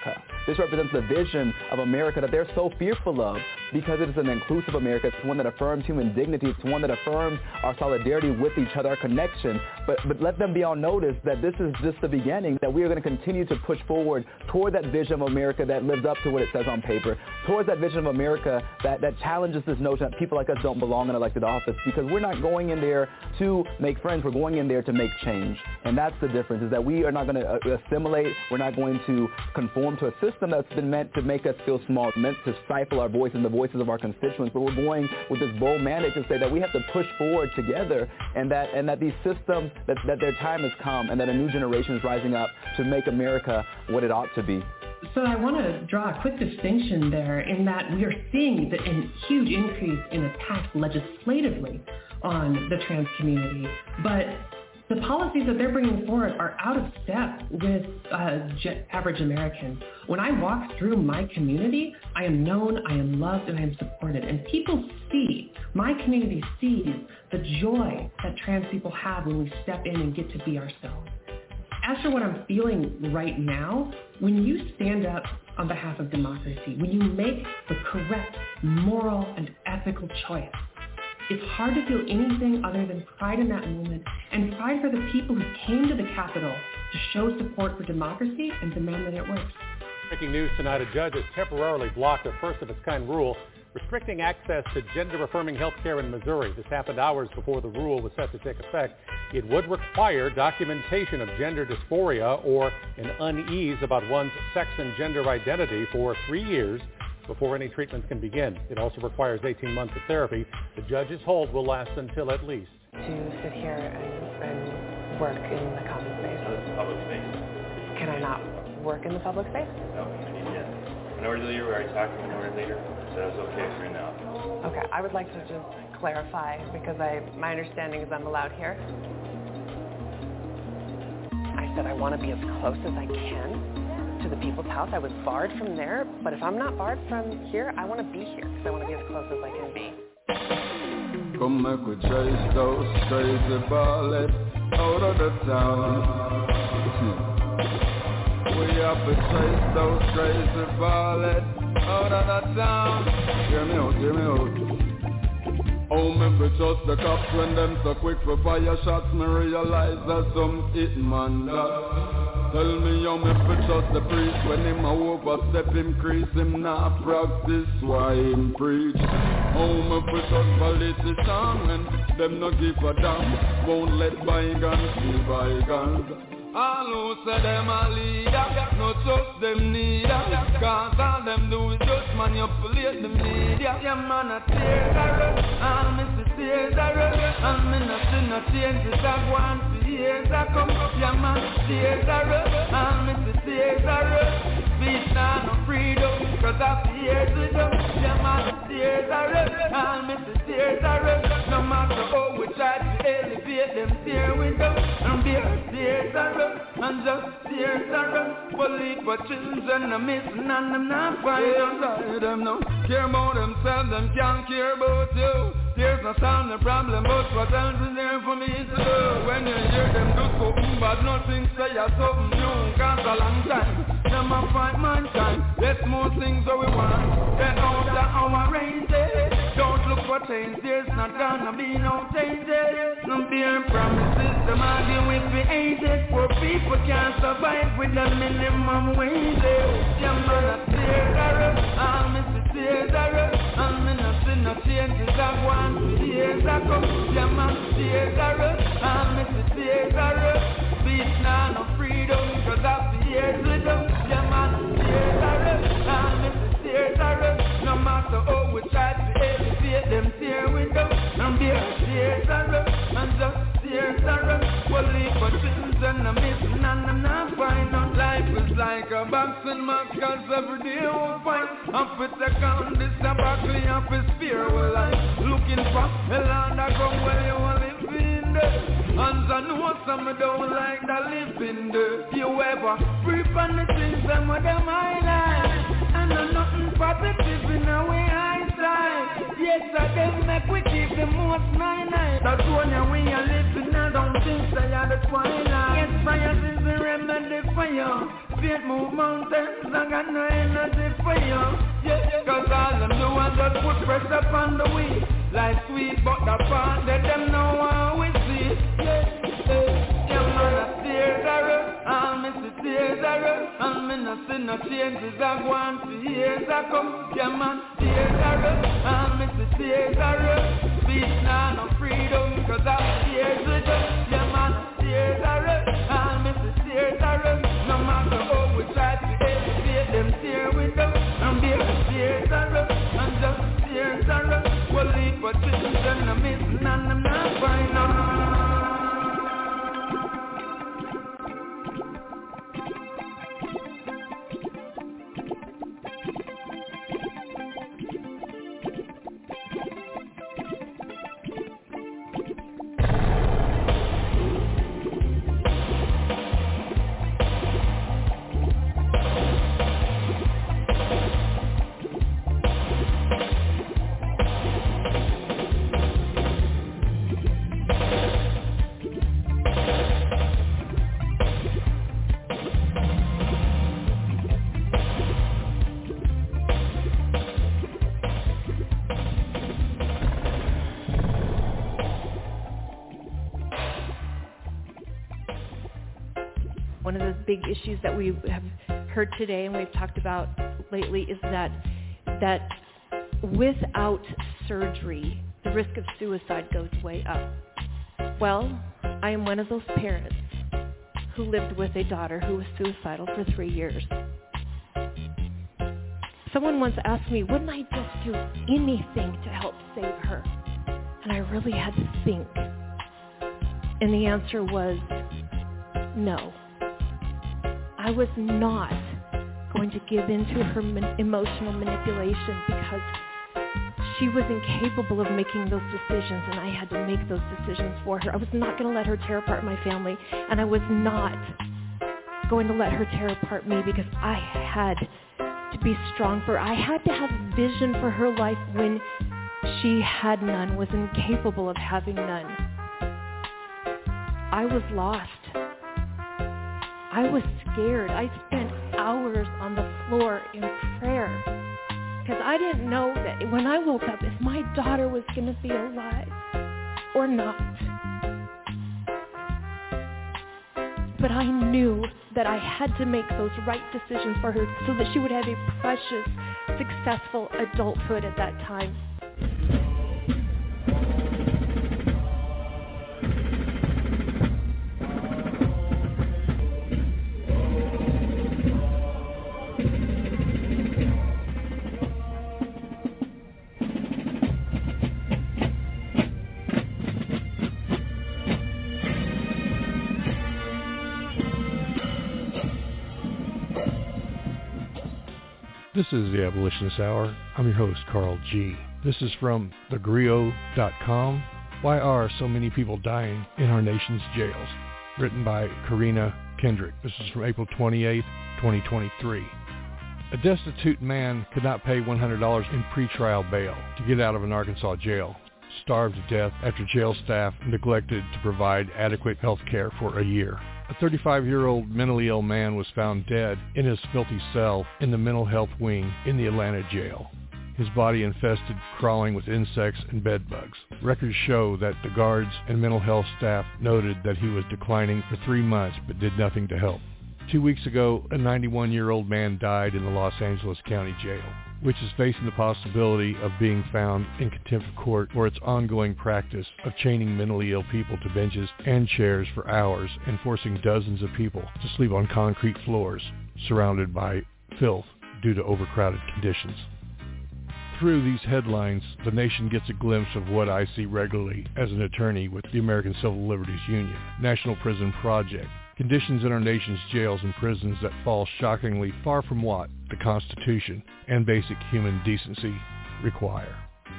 This represents the vision of America that they're so fearful of because it is an inclusive America. It's one that affirms human dignity. It's one that affirms our solidarity with each other, our connection. But, but let them be on notice that this is just the beginning, that we are going to continue to push forward toward that vision of America that lives up to what it says on paper, towards that vision of America that, that challenges this notion that people like us don't belong in elected office, because we're not going in there to make friends. We're going in there to make change. And that's the difference, is that we are not going to assimilate. We're not going to conform to a system that's been meant to make us feel small, meant to stifle our voice and the voices of our constituents. But we're going with this bold mandate to say that we have to push forward together, and that and that these systems, that, that their time has come, and that a new generation is rising up to make America what it ought to be. So I want to draw a quick distinction there in that we are seeing the, a huge increase in attacks legislatively on the trans community, but the policies that they're bringing forward are out of step with uh, j- average Americans. When I walk through my community, I am known, I am loved, and I am supported. And people see, my community sees the joy that trans people have when we step in and get to be ourselves. As for what I'm feeling right now, when you stand up on behalf of democracy, when you make the correct moral and ethical choice, it's hard to feel anything other than pride in that moment, and pride for the people who came to the Capitol to show support for democracy and demand that it works. Breaking news tonight, a judge has temporarily blocked a first-of-its-kind rule restricting access to gender-affirming health care in Missouri. This happened hours before the rule was set to take effect. It would require documentation of gender dysphoria or an unease about one's sex and gender identity for three years before any treatments can begin. It also requires eighteen months of therapy. The judge's hold will last until at least. To sit here and, and work in the common space. No, this is public space. Can I not work in the public space? No, yes. Minority leader, we already talked to the minority leader, so it was okay for you now. Okay, I would like to just clarify because I my understanding is I'm allowed here. I said I want to be as close as I can to the people's house. I was barred from there, but if I'm not barred from here, I want to be here because I want to be as close as I can be. Come make we chase those crazy ballets out of the town. We have to chase those crazy ballets out of the town. Hear me out, hear me out. Oh, me fi trust the cops when them so quick for fire shots. Me realize that some hitman that. Tell me how me fi trust the priest when him a overstep increase him not practice why him preach. How me fi trust politicians when them no give a damn, won't let bygones be bygones. All who say them a leader, no trust them neither, cause all them do is just manipulate the media. Yeah man a tears a rush, all me see tears a rush, and me not see no changes a go on for years a come. Yeah man tears a rush, all me see tears a rush. Peace and no freedom, cause of the years we done. Yeah man tears a rush, all me see tears a rush. No matter how we try to elevate them tears we done, and be tears a rush. And just tears are run, police for children are missing and them not finding yeah, them no care about themselves, them can't care about you. Tears not solve the problem, but what else is there for me to do? When you hear them do something bad, nothing say or something new. Cause a long time, them a fight mankind. Let's move things that we want, get out of our ranges. Don't look for change, there's not gonna be no changes. No beer promises, them argue with the ages. Poor people can't survive with the minimum wages. Yeah man, a tears are up, all me see tears are up, and me not see no changes I want for years I come. Yeah man, tears are up, all me see tears are up. Peace now, no freedom, cause of the years we done. Yeah man, tears are up, all me see tears are up. No matter how we try to elevate them tears we done, and their tears are up, and just tears are up. Well, leave for children are missing and them not find out. Life is like a boxing match, cause every day we fight. I'm fit to count this tobacco, I'm fit spear with life. Looking for a land that come where you want to live in there. And I know some don't like the living there. You ever free from the things them with them highlight. And I nothing positive in the way I slide. Yes, I them make we keep the most nine night. That's when we are living, I don't think they are the twilight. Yes, fire is the remedy for you. Faith move mountains, I got no energy for you. Yeah, cause all them do is just put pressure upon the weed. Like sweet butter pan, let them know how we see. Yeah, yeah, yeah, man, I tears are rough, all me see tears are rough. And me no see no changes, I go on for years I come. Yeah, man, tears are rough, all me see tears are rough. Peace now, no freedom, cause I'm tears with us. Yeah, man, tears are rough, all me see tears are rough. No matter how we try to educate them, tear with them. And baby, tears are rough, and just tears are rough. We'll leave for children, I'm missing, and I'm not fine now. One of those big issues that we have heard today and we've talked about lately is that that without surgery, the risk of suicide goes way up. Well, I am one of those parents who lived with a daughter who was suicidal for three years. Someone once asked me, wouldn't I just do anything to help save her? And I really had to think. And the answer was no. I was not going to give in to her man- emotional manipulation because she was incapable of making those decisions, and I had to make those decisions for her. I was not going to let her tear apart my family, and I was not going to let her tear apart me because I had to be strong for her. I had to have vision for her life when she had none, was incapable of having none. I was lost. I was scared. I spent hours on the floor in prayer because I didn't know that when I woke up if my daughter was going to be alive or not. But I knew that I had to make those right decisions for her so that she would have a precious, successful adulthood at that time. This is the Abolitionist Hour. I'm your host, Carl G. This is from the griot dot com. Why are so many people dying in our nation's jails? Written by Karina Kendrick. This is from April twenty-eighth, twenty twenty-three. A destitute man could not pay one hundred dollars in pretrial bail to get out of an Arkansas jail. Starved to death after jail staff neglected to provide adequate health care for a year. A thirty-five-year-old mentally ill man was found dead in his filthy cell in the mental health wing in the Atlanta jail. His body infested, crawling with insects and bed bugs. Records show that the guards and mental health staff noted that he was declining for three months but did nothing to help. Two weeks ago, a ninety-one-year-old man died in the Los Angeles County Jail, which is facing the possibility of being found in contempt of court for its ongoing practice of chaining mentally ill people to benches and chairs for hours and forcing dozens of people to sleep on concrete floors surrounded by filth due to overcrowded conditions. Through these headlines, the nation gets a glimpse of what I see regularly as an attorney with the American Civil Liberties Union, National Prison Project. Conditions in our nation's jails and prisons that fall shockingly far from what the Constitution and basic human decency require.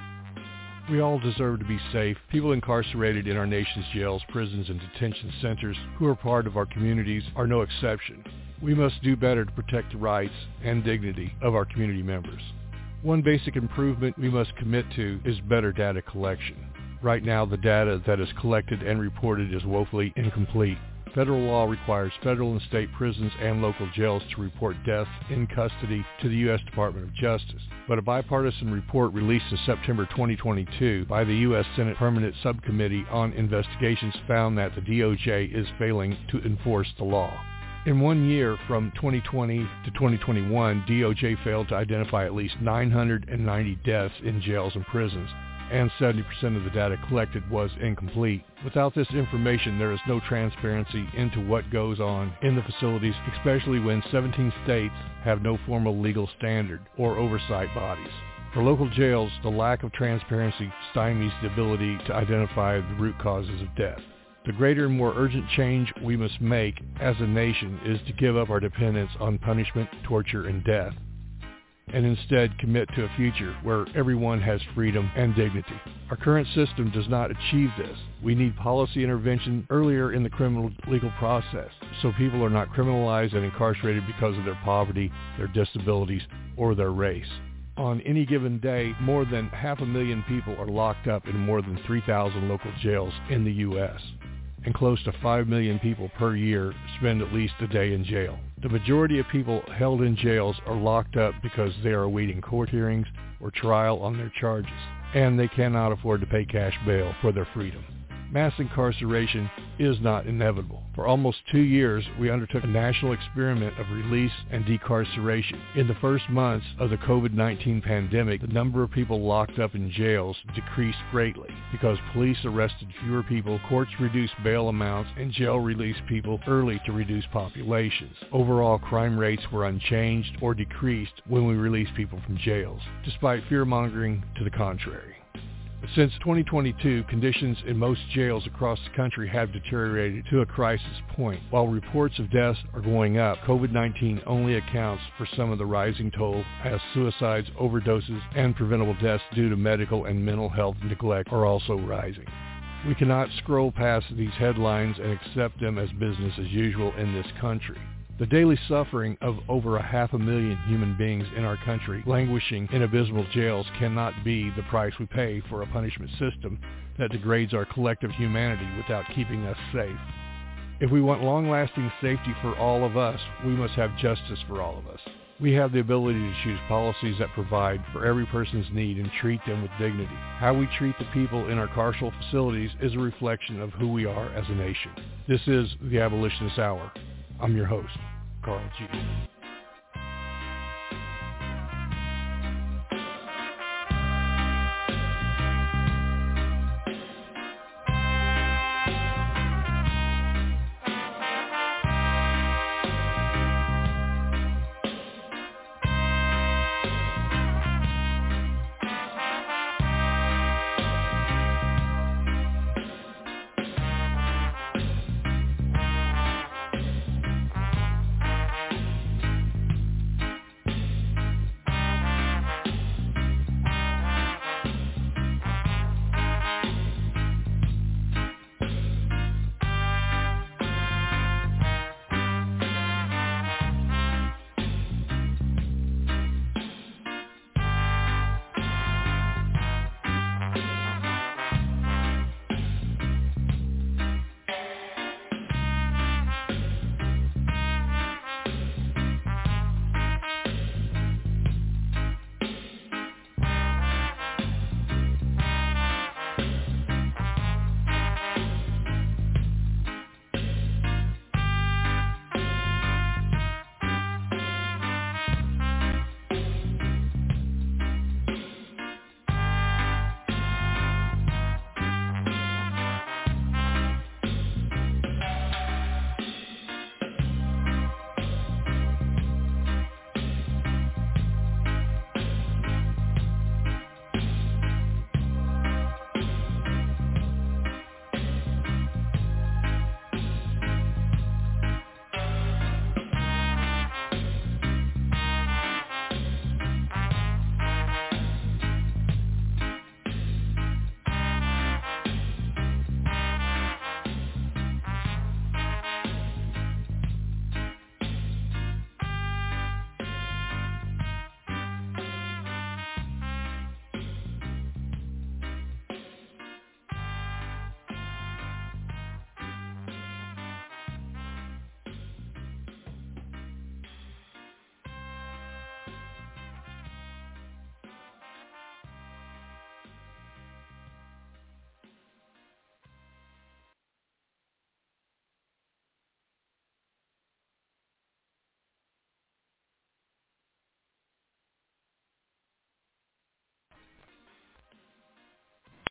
We all deserve to be safe. People incarcerated in our nation's jails, prisons, and detention centers who are part of our communities are no exception. We must do better to protect the rights and dignity of our community members. One basic improvement we must commit to is better data collection. Right now, the data that is collected and reported is woefully incomplete. Federal law requires federal and state prisons and local jails to report deaths in custody to the U S Department of Justice. But a bipartisan report released in September twenty twenty-two by the U S Senate Permanent Subcommittee on Investigations found that the D O J is failing to enforce the law. In one year, from twenty twenty to twenty twenty-one, D O J failed to identify at least nine hundred ninety deaths in jails and prisons, and seventy percent of the data collected was incomplete. Without this information, there is no transparency into what goes on in the facilities, especially when seventeen states have no formal legal standard or oversight bodies. For local jails, the lack of transparency stymies the ability to identify the root causes of death. The greater and more urgent change we must make as a nation is to give up our dependence on punishment, torture, and death, and instead commit to a future where everyone has freedom and dignity. Our current system does not achieve this. We need policy intervention earlier in the criminal legal process so people are not criminalized and incarcerated because of their poverty, their disabilities, or their race. On any given day, more than half a million people are locked up in more than three thousand local jails in the U S, and close to five million people per year spend at least a day in jail. The majority of people held in jails are locked up because they are awaiting court hearings or trial on their charges, and they cannot afford to pay cash bail for their freedom. Mass incarceration is not inevitable. For almost two years, we undertook a national experiment of release and decarceration. In the first months of the covid nineteen pandemic, the number of people locked up in jails decreased greatly because police arrested fewer people, courts reduced bail amounts, and jail released people early to reduce populations. Overall, crime rates were unchanged or decreased when we released people from jails, despite fear-mongering to the contrary. Since twenty twenty-two, conditions in most jails across the country have deteriorated to a crisis point. While reports of deaths are going up, covid nineteen only accounts for some of the rising toll, as suicides, overdoses, and preventable deaths due to medical and mental health neglect are also rising. We cannot scroll past these headlines and accept them as business as usual in this country. The daily suffering of over a half a million human beings in our country languishing in abysmal jails cannot be the price we pay for a punishment system that degrades our collective humanity without keeping us safe. If we want long-lasting safety for all of us, we must have justice for all of us. We have the ability to choose policies that provide for every person's need and treat them with dignity. How we treat the people in our carceral facilities is a reflection of who we are as a nation. This is the Abolitionist Hour. I'm your host, Carl G.